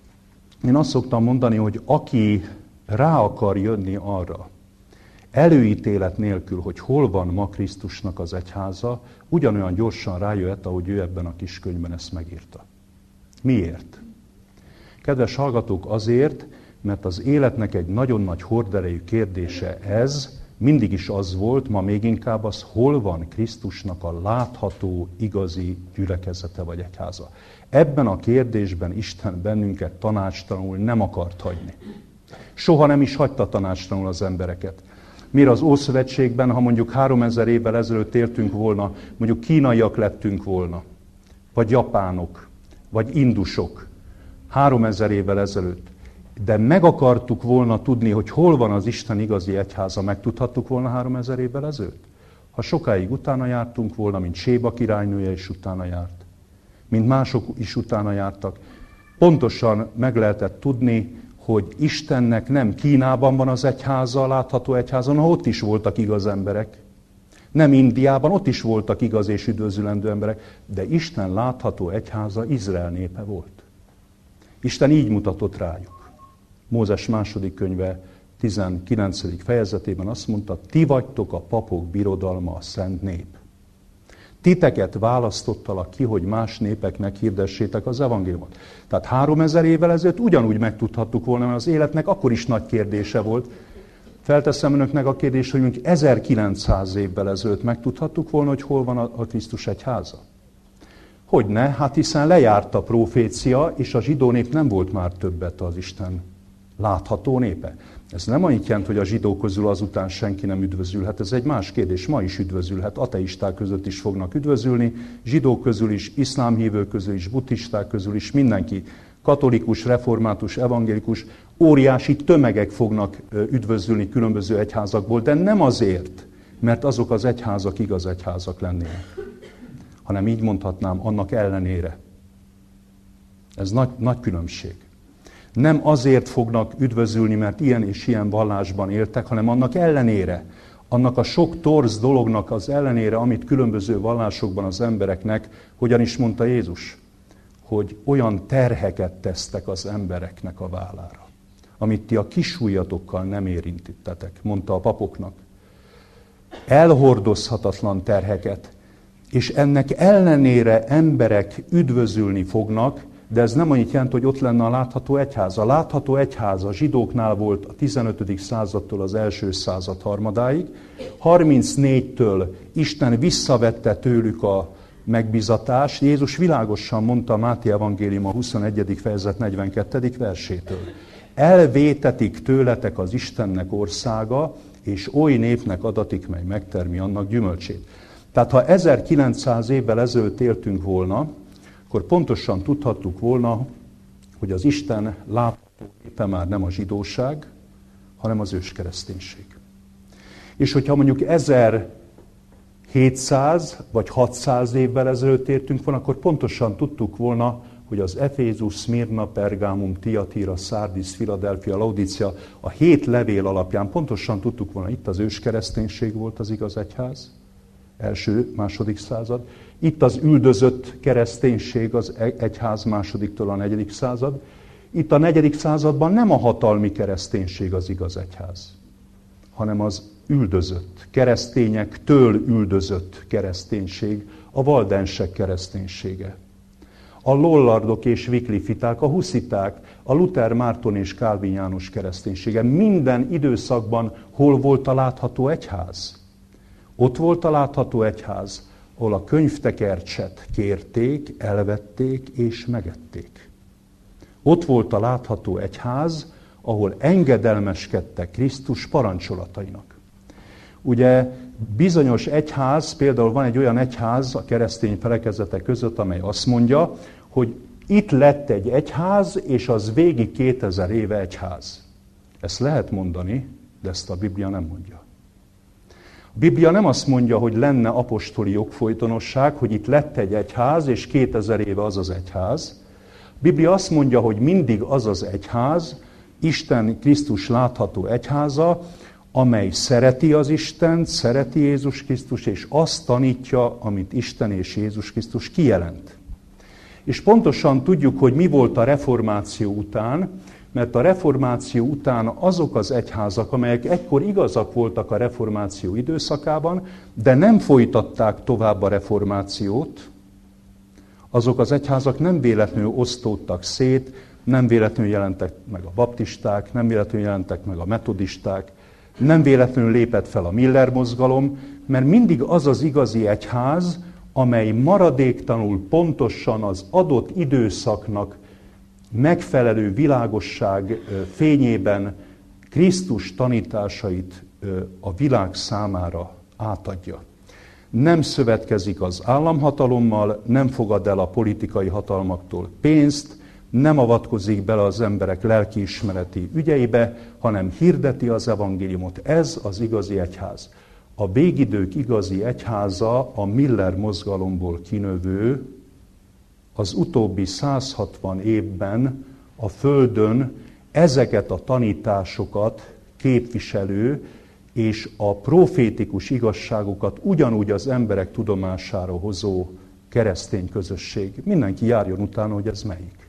Én azt szoktam mondani, hogy aki rá akar jönni arra, előítélet nélkül, hogy hol van ma Krisztusnak az egyháza, ugyanolyan gyorsan rájöhet, ahogy ő ebben a kis könyvben ezt megírta. Miért? Kedves hallgatók, azért, mert az életnek egy nagyon nagy horderejű kérdése ez, mindig is az volt, ma még inkább az, hol van Krisztusnak a látható, igazi gyülekezete vagy egyháza. Ebben a kérdésben Isten bennünket tanácstalanul nem akart hagyni. Soha nem is hagyta tanácstalanul az embereket. Mire az Ószövetségben, ha mondjuk háromezer évvel ezelőtt éltünk volna, mondjuk kínaiak lettünk volna, vagy japánok, vagy indusok, háromezer évvel ezelőtt, de meg akartuk volna tudni, hogy hol van az Isten igazi egyháza, megtudhattuk volna háromezer évvel ezelőtt? Ha sokáig utána jártunk volna, mint Séba királynője is utána járt. mint mások is utána jártak. Pontosan meg lehetett tudni, hogy Istennek nem Kínában van az egyháza, a látható egyházon, ahol ott is voltak igaz emberek. Nem Indiában, ott is voltak igaz és üdvözülendő emberek, de Isten látható egyháza Izrael népe volt. Isten így mutatott rájuk. Mózes második könyve tizenkilencedik fejezetében azt mondta, ti vagytok a papok birodalma, a szent nép. Titeket választottalak ki, hogy más népeknek hirdessétek az evangéliumot. Tehát háromezer évvel ezelőtt ugyanúgy megtudhattuk volna, mert az életnek akkor is nagy kérdése volt. Felteszem önöknek a kérdést, hogy mondjuk ezerkilencszáz évvel ezelőtt megtudhattuk volna, hogy hol van a Krisztus egyháza. Hogyne? Hát hiszen lejárt a profécia, és a zsidó nép nem volt már többet az Isten látható népe. Ez nem annyit jelent, hogy a zsidók közül azután senki nem üdvözülhet, ez egy más kérdés, ma is üdvözülhet, ateisták között is fognak üdvözülni, zsidók közül is, iszlámhívők közül is, buddhisták közül is, mindenki, katolikus, református, evangélikus, óriási tömegek fognak üdvözülni különböző egyházakból, de nem azért, mert azok az egyházak igaz egyházak lennének, hanem így mondhatnám, annak ellenére. Ez nagy, nagy különbség. Nem azért fognak üdvözülni, mert ilyen és ilyen vallásban éltek, hanem annak ellenére, annak a sok torz dolognak az ellenére, amit különböző vallásokban az embereknek, hogyan is mondta Jézus, hogy olyan terheket tesztek az embereknek a vállára, amit ti a kisujjatokkal nem érintettetek, mondta a papoknak. Elhordozhatatlan terheket, és ennek ellenére emberek üdvözülni fognak, de ez nem annyit jelent, hogy ott lenne a látható egyház. A látható egyház a zsidóknál volt a tizenötödik századtól az első század harmadáig. harmincnégytől Isten visszavette tőlük a megbízatást. Jézus világosan mondta a Máté evangélium a huszonegyedik fejezet negyvenkettedik versétől. Elvétetik tőletek az Istennek országa, és oly népnek adatik, mely megtermi annak gyümölcsét. Tehát ha ezerkilencszáz évvel ezelőtt éltünk volna, akkor pontosan tudhattuk volna, hogy az Isten látható népe már nem a zsidóság, hanem az őskereszténység. És hogyha mondjuk ezerhétszáz vagy hatszáz évvel ezelőtt értünk volna, akkor pontosan tudtuk volna, hogy az Efézus, Szmirna, Pergámum, Tiatira, Szárdis, Filadelfia, Laodicea, a hét levél alapján pontosan tudtuk volna, itt az őskereszténység volt az igaz egyház, első, második század. Itt az üldözött kereszténység az egyház másodiktól a negyedik század. Itt a negyedik században nem a hatalmi kereszténység az igaz egyház, hanem az üldözött, keresztényektől üldözött kereszténység, a valdensek kereszténysége. A lollardok és viklifiták, a husziták, a Luther, Márton és Kálvin János kereszténysége. Minden időszakban hol volt a látható egyház? Ott volt a látható egyház, ahol a könyvtekercset kérték, elvették és megették. Ott volt a látható egyház, ahol engedelmeskedtek Krisztus parancsolatainak. Ugye bizonyos egyház, például van egy olyan egyház a keresztény felekezetek között, amely azt mondja, hogy itt lett egy egyház, és az végig kétezer éve egyház. Ezt lehet mondani, de ezt a Biblia nem mondja. A Biblia nem azt mondja, hogy lenne apostoli jogfolytonosság, hogy itt lett egy egyház, és kétezer éve az az egyház. A Biblia azt mondja, hogy mindig az az egyház, Isten Krisztus látható egyháza, amely szereti az Istent, szereti Jézus Krisztus, és azt tanítja, amit Isten és Jézus Krisztus kijelent. És pontosan tudjuk, hogy mi volt a reformáció után, mert a reformáció után azok az egyházak, amelyek egykor igazak voltak a reformáció időszakában, de nem folytatták tovább a reformációt, azok az egyházak nem véletlenül osztódtak szét, nem véletlenül jelentek meg a baptisták, nem véletlenül jelentek meg a metodisták, nem véletlenül lépett fel a Miller mozgalom, mert mindig az az igazi egyház, amely maradéktalanul pontosan az adott időszaknak megfelelő világosság fényében Krisztus tanításait a világ számára átadja. Nem szövetkezik az államhatalommal, nem fogad el a politikai hatalmaktól pénzt, nem avatkozik bele az emberek lelkiismereti ügyeibe, hanem hirdeti az evangéliumot. Ez az igazi egyház. A végidők igazi egyháza a Miller mozgalomból kinövő az utóbbi száz hatvan évben a Földön ezeket a tanításokat képviselő és a profétikus igazságokat ugyanúgy az emberek tudomására hozó keresztény közösség. Mindenki járjon utána, hogy ez melyik.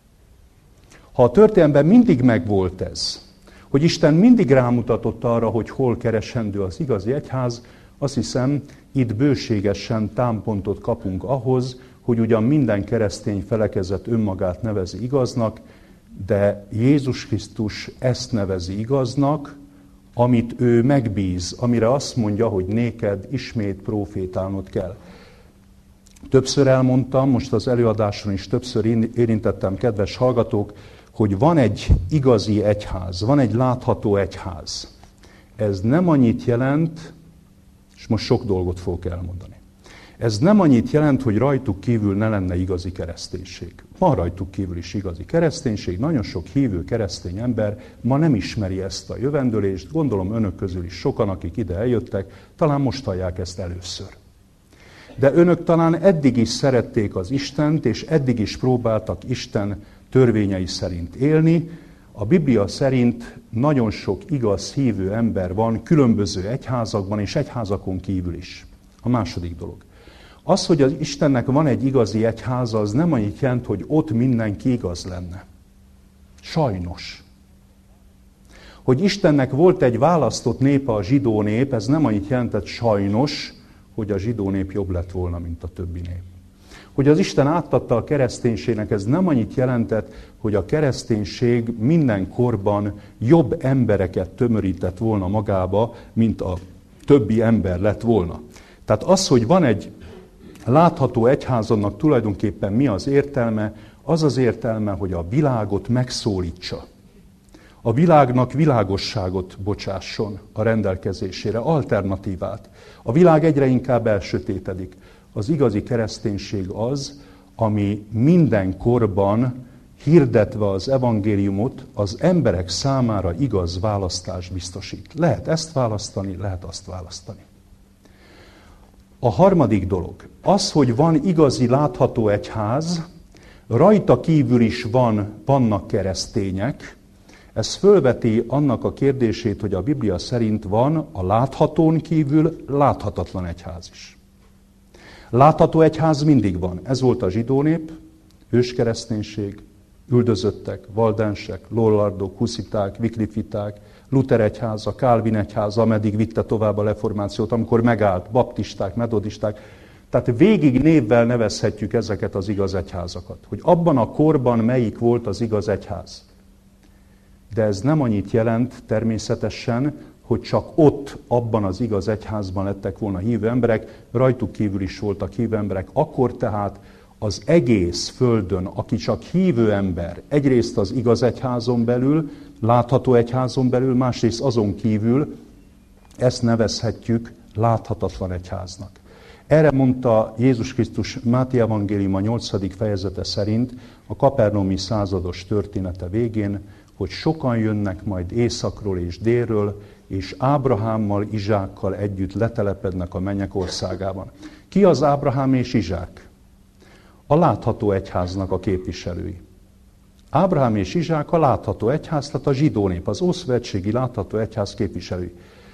Ha a történelemben mindig megvolt ez, hogy Isten mindig rámutatott arra, hogy hol keresendő az igazi egyház, azt hiszem, itt bőségesen támpontot kapunk ahhoz, hogy ugyan minden keresztény felekezet önmagát nevezi igaznak, de Jézus Krisztus ezt nevezi igaznak, amit ő megbíz, amire azt mondja, hogy néked ismét profétálnod kell. Többször elmondtam, most az előadáson is többször érintettem, kedves hallgatók, hogy van egy igazi egyház, van egy látható egyház. Ez nem annyit jelent, és most sok dolgot fogok elmondani. Ez nem annyit jelent, hogy rajtuk kívül ne lenne igazi kereszténység. Van rajtuk kívül is igazi kereszténység, nagyon sok hívő keresztény ember ma nem ismeri ezt a jövendőlést, gondolom önök közül is sokan, akik ide eljöttek, talán most hallják ezt először. De önök talán eddig is szerették az Istent, és eddig is próbáltak Isten törvényei szerint élni. A Biblia szerint nagyon sok igaz hívő ember van különböző egyházakban és egyházakon kívül is. A második dolog. Az, hogy az Istennek van egy igazi egyháza, az nem annyit jelent, hogy ott mindenki igaz lenne. Sajnos. Hogy Istennek volt egy választott népe, a zsidó nép, ez nem annyit jelentett sajnos, hogy a zsidó nép jobb lett volna, mint a többi nép. Hogy az Isten átadta a kereszténységnek, ez nem annyit jelentett, hogy a kereszténység minden korban jobb embereket tömörített volna magába, mint a többi ember lett volna. Tehát az, hogy van egy látható egyházannak tulajdonképpen mi az értelme, az az értelme, hogy a világot megszólítsa. A világnak világosságot bocsásson a rendelkezésére, alternatívát. A világ egyre inkább elsötétedik. Az igazi kereszténység az, ami minden korban hirdetve az evangéliumot az emberek számára igaz választást biztosít. Lehet ezt választani, lehet azt választani. A harmadik dolog, az, hogy van igazi látható egyház, rajta kívül is van, vannak keresztények, ez fölveti annak a kérdését, hogy a Biblia szerint van a láthatón kívül láthatatlan egyház is. Látható egyház mindig van. Ez volt a zsidó nép, őskereszténység, üldözöttek, valdensek, lollardok, husziták, viklifiták, Luther egyháza, Calvin egyháza, ameddig vitte tovább a reformációt, amikor megállt, baptisták, metodisták. Tehát végig névvel nevezhetjük ezeket az igaz egyházakat. Hogy abban a korban melyik volt az igaz egyház. De ez nem annyit jelent természetesen, hogy csak ott, abban az igaz egyházban lettek volna hívő emberek, rajtuk kívül is voltak hívő emberek. Akkor tehát az egész földön, aki csak hívő ember, egyrészt az igaz egyházon belül, látható egyházon belül, másrészt azon kívül, ezt nevezhetjük láthatatlan egyháznak. Erre mondta Jézus Krisztus Máté evangéliuma nyolcadik fejezete szerint a kapernaumi százados története végén, hogy sokan jönnek majd északról és délről, és Ábrahámmal, Izsákkal együtt letelepednek a mennyek országában. Ki az Ábrahám és Izsák? A látható egyháznak a képviselői. Ábrahám és Izsák a látható egyház, tehát a zsidó nép, az ószövetségi látható egyház képviselői.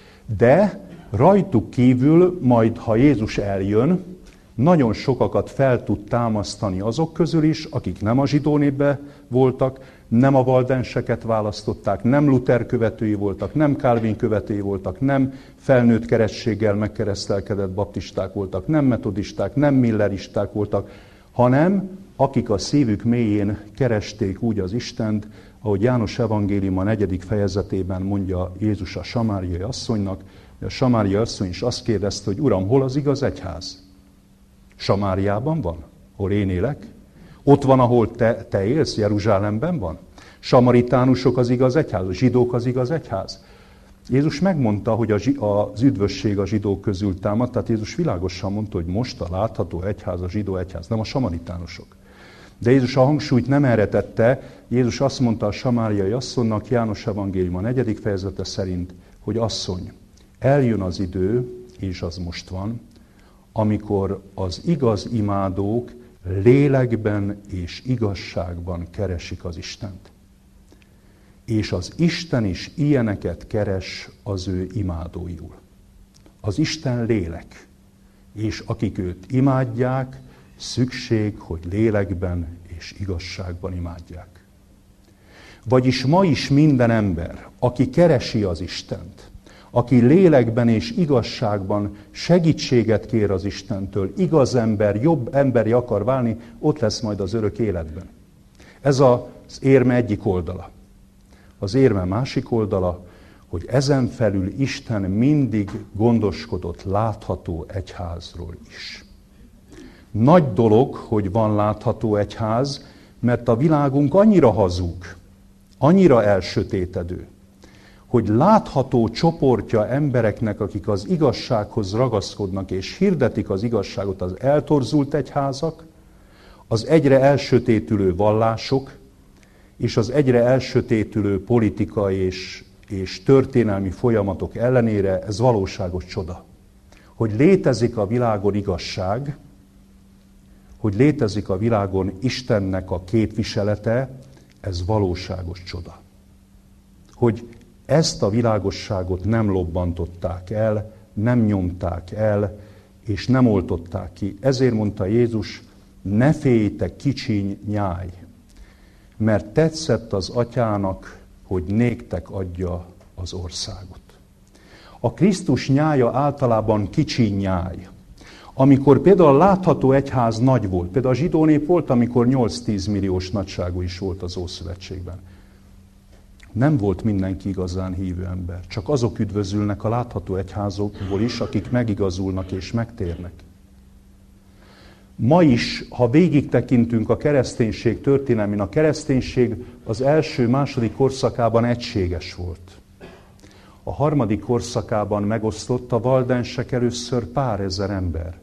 De rajtuk kívül, majd ha Jézus eljön, nagyon sokakat fel tud támasztani azok közül is, akik nem a zsidó népbe voltak, nem a valdenseket választották, nem Luther követői voltak, nem Calvin követői voltak, nem felnőtt keresztséggel megkeresztelkedett baptisták voltak, nem metodisták, nem milleristák voltak, hanem akik a szívük mélyén keresték úgy az Istent, ahogy János evangéliuma negyedik fejezetében mondja Jézus a samáriai asszonynak, a samáriai asszony is azt kérdezte, hogy Uram, hol az igaz egyház? Samáriában van, hol én élek? Ott van, ahol te, te élsz, Jeruzsálemben van? Samaritánusok az igaz egyház, a zsidók az igaz egyház? Jézus megmondta, hogy az üdvösség a zsidók közül támad, tehát Jézus világosan mondta, hogy most a látható egyház a zsidó egyház, nem a samaritánusok. De Jézus a hangsúlyt nem erre tette, Jézus azt mondta a samáriai asszonynak, János evangéliuma negyedik fejezete szerint, hogy asszony, eljön az idő, és az most van, amikor az igaz imádók lélekben és igazságban keresik az Istent. És az Isten is ilyeneket keres az ő imádóiul. Az Isten lélek, és akik őt imádják, szükség, hogy lélekben és igazságban imádják. Vagyis ma is minden ember, aki keresi az Istent, aki lélekben és igazságban segítséget kér az Istentől, igaz ember, jobb emberi akar válni, ott lesz majd az örök életben. Ez az érme egyik oldala. Az érme másik oldala, hogy ezen felül Isten mindig gondoskodott látható egyházról is. Nagy dolog, hogy van látható egyház, mert a világunk annyira hazug, annyira elsötétedő, hogy látható csoportja embereknek, akik az igazsághoz ragaszkodnak és hirdetik az igazságot, az eltorzult egyházak, az egyre elsötétülő vallások, és az egyre elsötétülő politikai és, és történelmi folyamatok ellenére ez valóságos csoda. Hogy létezik a világon igazság, hogy létezik a világon Istennek a képviselete, ez valóságos csoda. Hogy ezt a világosságot nem lobbantották el, nem nyomták el, és nem oltották ki. Ezért mondta Jézus, ne féljetek, kicsiny nyáj, mert tetszett az atyának, hogy néktek adja az országot. A Krisztus nyája általában kicsiny nyáj. Amikor például a látható egyház nagy volt, például a zsidó nép volt, amikor nyolc-tíz milliós nagyságú is volt az Ószövetségben. Nem volt mindenki igazán hívő ember. Csak azok üdvözülnek a látható egyházokból is, akik megigazulnak és megtérnek. Ma is, ha végig tekintünk a kereszténység történelmén, a kereszténység az első, második korszakában egységes volt. A harmadik korszakában megosztott, a valdensek először pár ezer ember.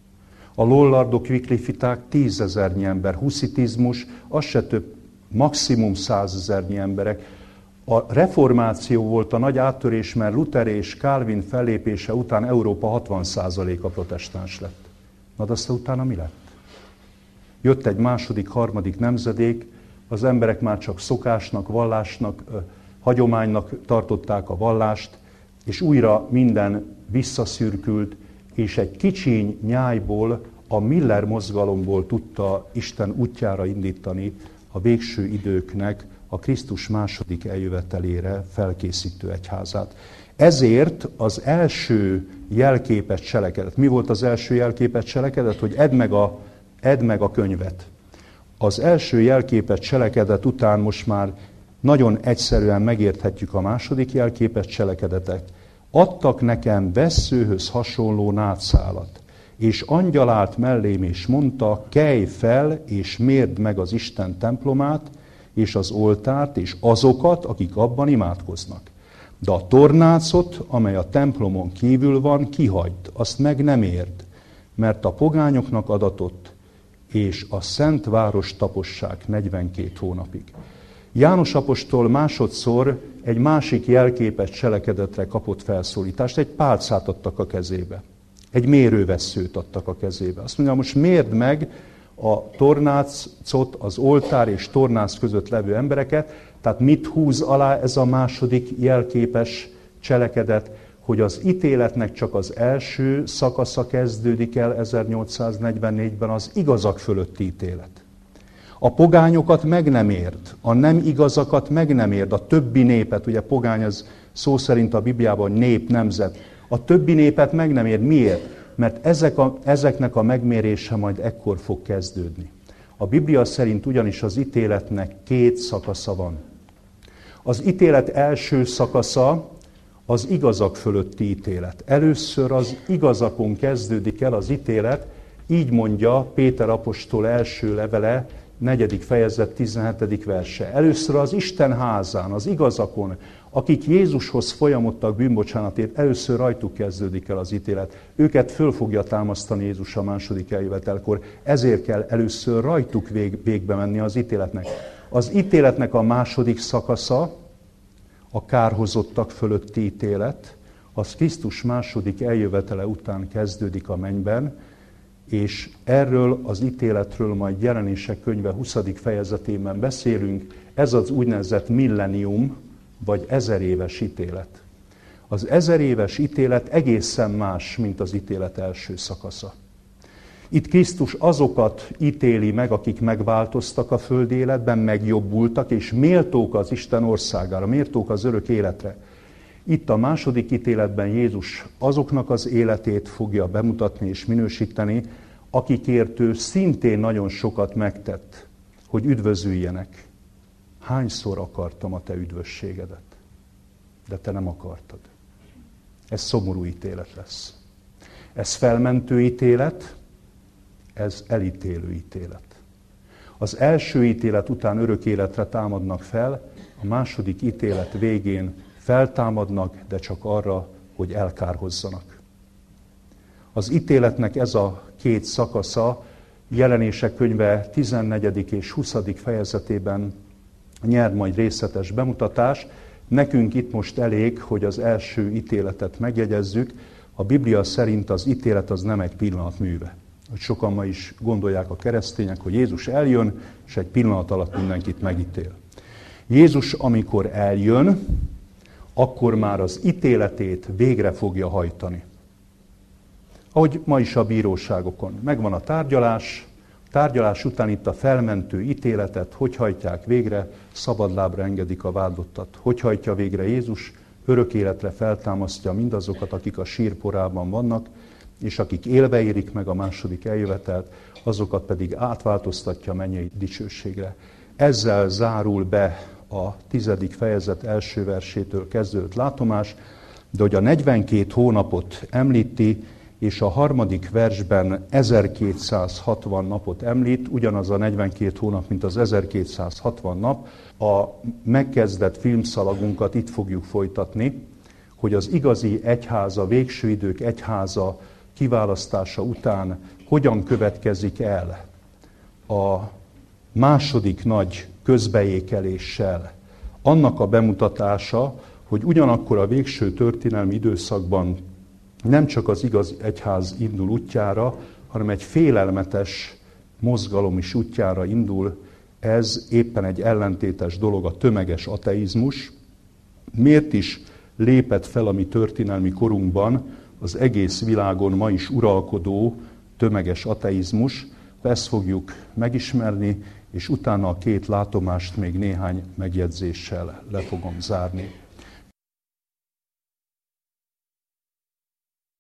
A lollardok, viklifiták tízezernyi ember, huszitizmus, az se több, maximum százezernyi emberek. A reformáció volt a nagy áttörés, mert Luther és Calvin fellépése után Európa hatvan százaléka protestáns lett. Na de aztán utána mi lett? Jött egy második, harmadik nemzedék, az emberek már csak szokásnak, vallásnak, hagyománynak tartották a vallást, és újra minden visszaszürkült, és egy kicsiny nyájból, a Miller mozgalomból tudta Isten útjára indítani a végső időknek a Krisztus második eljövetelére felkészítő egyházát. Ezért az első jelképes cselekedet, mi volt az első jelképes cselekedet? Hogy edd meg a, edd meg a könyvet. Az első jelképes cselekedet után most már nagyon egyszerűen megérthetjük a második jelképes cselekedetet. Adtak nekem vesszőhöz hasonló nátszálat, és angyal állt mellém, és mondta, kelj fel, és mérd meg az Isten templomát, és az oltárt, és azokat, akik abban imádkoznak. De a tornácot, amely a templomon kívül van, kihagyd, azt meg nem érd, mert a pogányoknak adatott, és a szent város tapossák negyvenkét hónapig. János apostol másodszor egy másik jelképes cselekedetre kapott felszólítást, egy pálcát adtak a kezébe, egy mérővesszőt adtak a kezébe. Azt mondja, most mérd meg a tornácot, az oltár és tornác között levő embereket, tehát mit húz alá ez a második jelképes cselekedet, hogy az ítéletnek csak az első szakasza kezdődik el ezernyolcszáznegyvennégyben, az igazak fölötti ítélet. A pogányokat meg nem érd, a nem igazakat meg nem érd, a többi népet, ugye pogány az szó szerint a Bibliában nép, nemzet, a többi népet meg nem érd. Miért? Mert ezek a, ezeknek a megmérése majd ekkor fog kezdődni. A Biblia szerint ugyanis az ítéletnek két szakasza van. Az ítélet első szakasza az igazak fölötti ítélet. Először az igazakon kezdődik el az ítélet, így mondja Péter apostol első levele, negyedik fejezet, tizenhetedik verse. Először az Isten házán, az igazakon, akik Jézushoz folyamodtak bűnbocsánatért, először rajtuk kezdődik el az ítélet. Őket föl fogja támasztani Jézus a második eljövetelkor. Ezért kell először rajtuk vég, végbe menni az ítéletnek. Az ítéletnek a második szakasza, a kárhozottak fölötti ítélet, az Krisztus második eljövetele után kezdődik a mennyben, és erről az ítéletről majd Jelenések könyve huszadik fejezetében beszélünk. Ez az úgynevezett millennium, vagy ezer éves ítélet. Az ezer éves ítélet egészen más, mint az ítélet első szakasza. Itt Krisztus azokat ítéli meg, akik megváltoztak a földi életben, megjobbultak, és méltók az Isten országára, méltók az örök életre. Itt a második ítéletben Jézus azoknak az életét fogja bemutatni és minősíteni, akikért ő szintén nagyon sokat megtett, hogy üdvözüljenek. Hányszor akartam a te üdvösségedet, de te nem akartad. Ez szomorú ítélet lesz. Ez felmentő ítélet, ez elítélő ítélet. Az első ítélet után örök életre támadnak fel, a második ítélet végén feltámadnak, de csak arra, hogy elkárhozzanak. Az ítéletnek ez a két szakasza Jelenések könyve tizennegyedik és huszadik fejezetében nyer majd részletes bemutatás. Nekünk itt most elég, hogy az első ítéletet megjegyezzük. A Biblia szerint az ítélet az nem egy pillanat műve. Hogy sokan ma is gondolják a keresztények, hogy Jézus eljön, és egy pillanat alatt mindenkit megítél. Jézus, amikor eljön, akkor már az ítéletét végre fogja hajtani. Ahogy ma is a bíróságokon. Megvan a tárgyalás, a tárgyalás után itt a felmentő ítéletet, hogy hajtják végre, szabadlábra engedik a vádlottat. Hogy hajtja végre Jézus, örök életre feltámasztja mindazokat, akik a sírporában vannak, és akik élve érik meg a második eljövetelt, azokat pedig átváltoztatja mennyei dicsőségre. Ezzel zárul be a tizedik fejezet első versétől kezdődött látomás, de hogy a negyvenkét hónapot említi, és a harmadik versben ezerkétszázhatvan napot említ, ugyanaz a negyvenkét hónap, mint az ezerkétszázhatvan nap. A megkezdett filmszalagunkat itt fogjuk folytatni, hogy az igazi egyháza, végső idők egyháza kiválasztása után hogyan következik el a második nagy közbeékeléssel annak a bemutatása, hogy ugyanakkor a végső történelmi időszakban nem csak az igazi egyház indul útjára, hanem egy félelmetes mozgalom is útjára indul. Ez éppen egy ellentétes dolog, a tömeges ateizmus. Miért is lépett fel a mi történelmi korunkban az egész világon ma is uralkodó tömeges ateizmus? Ezt fogjuk megismerni, és utána a két látomást még néhány megjegyzéssel le fogom zárni.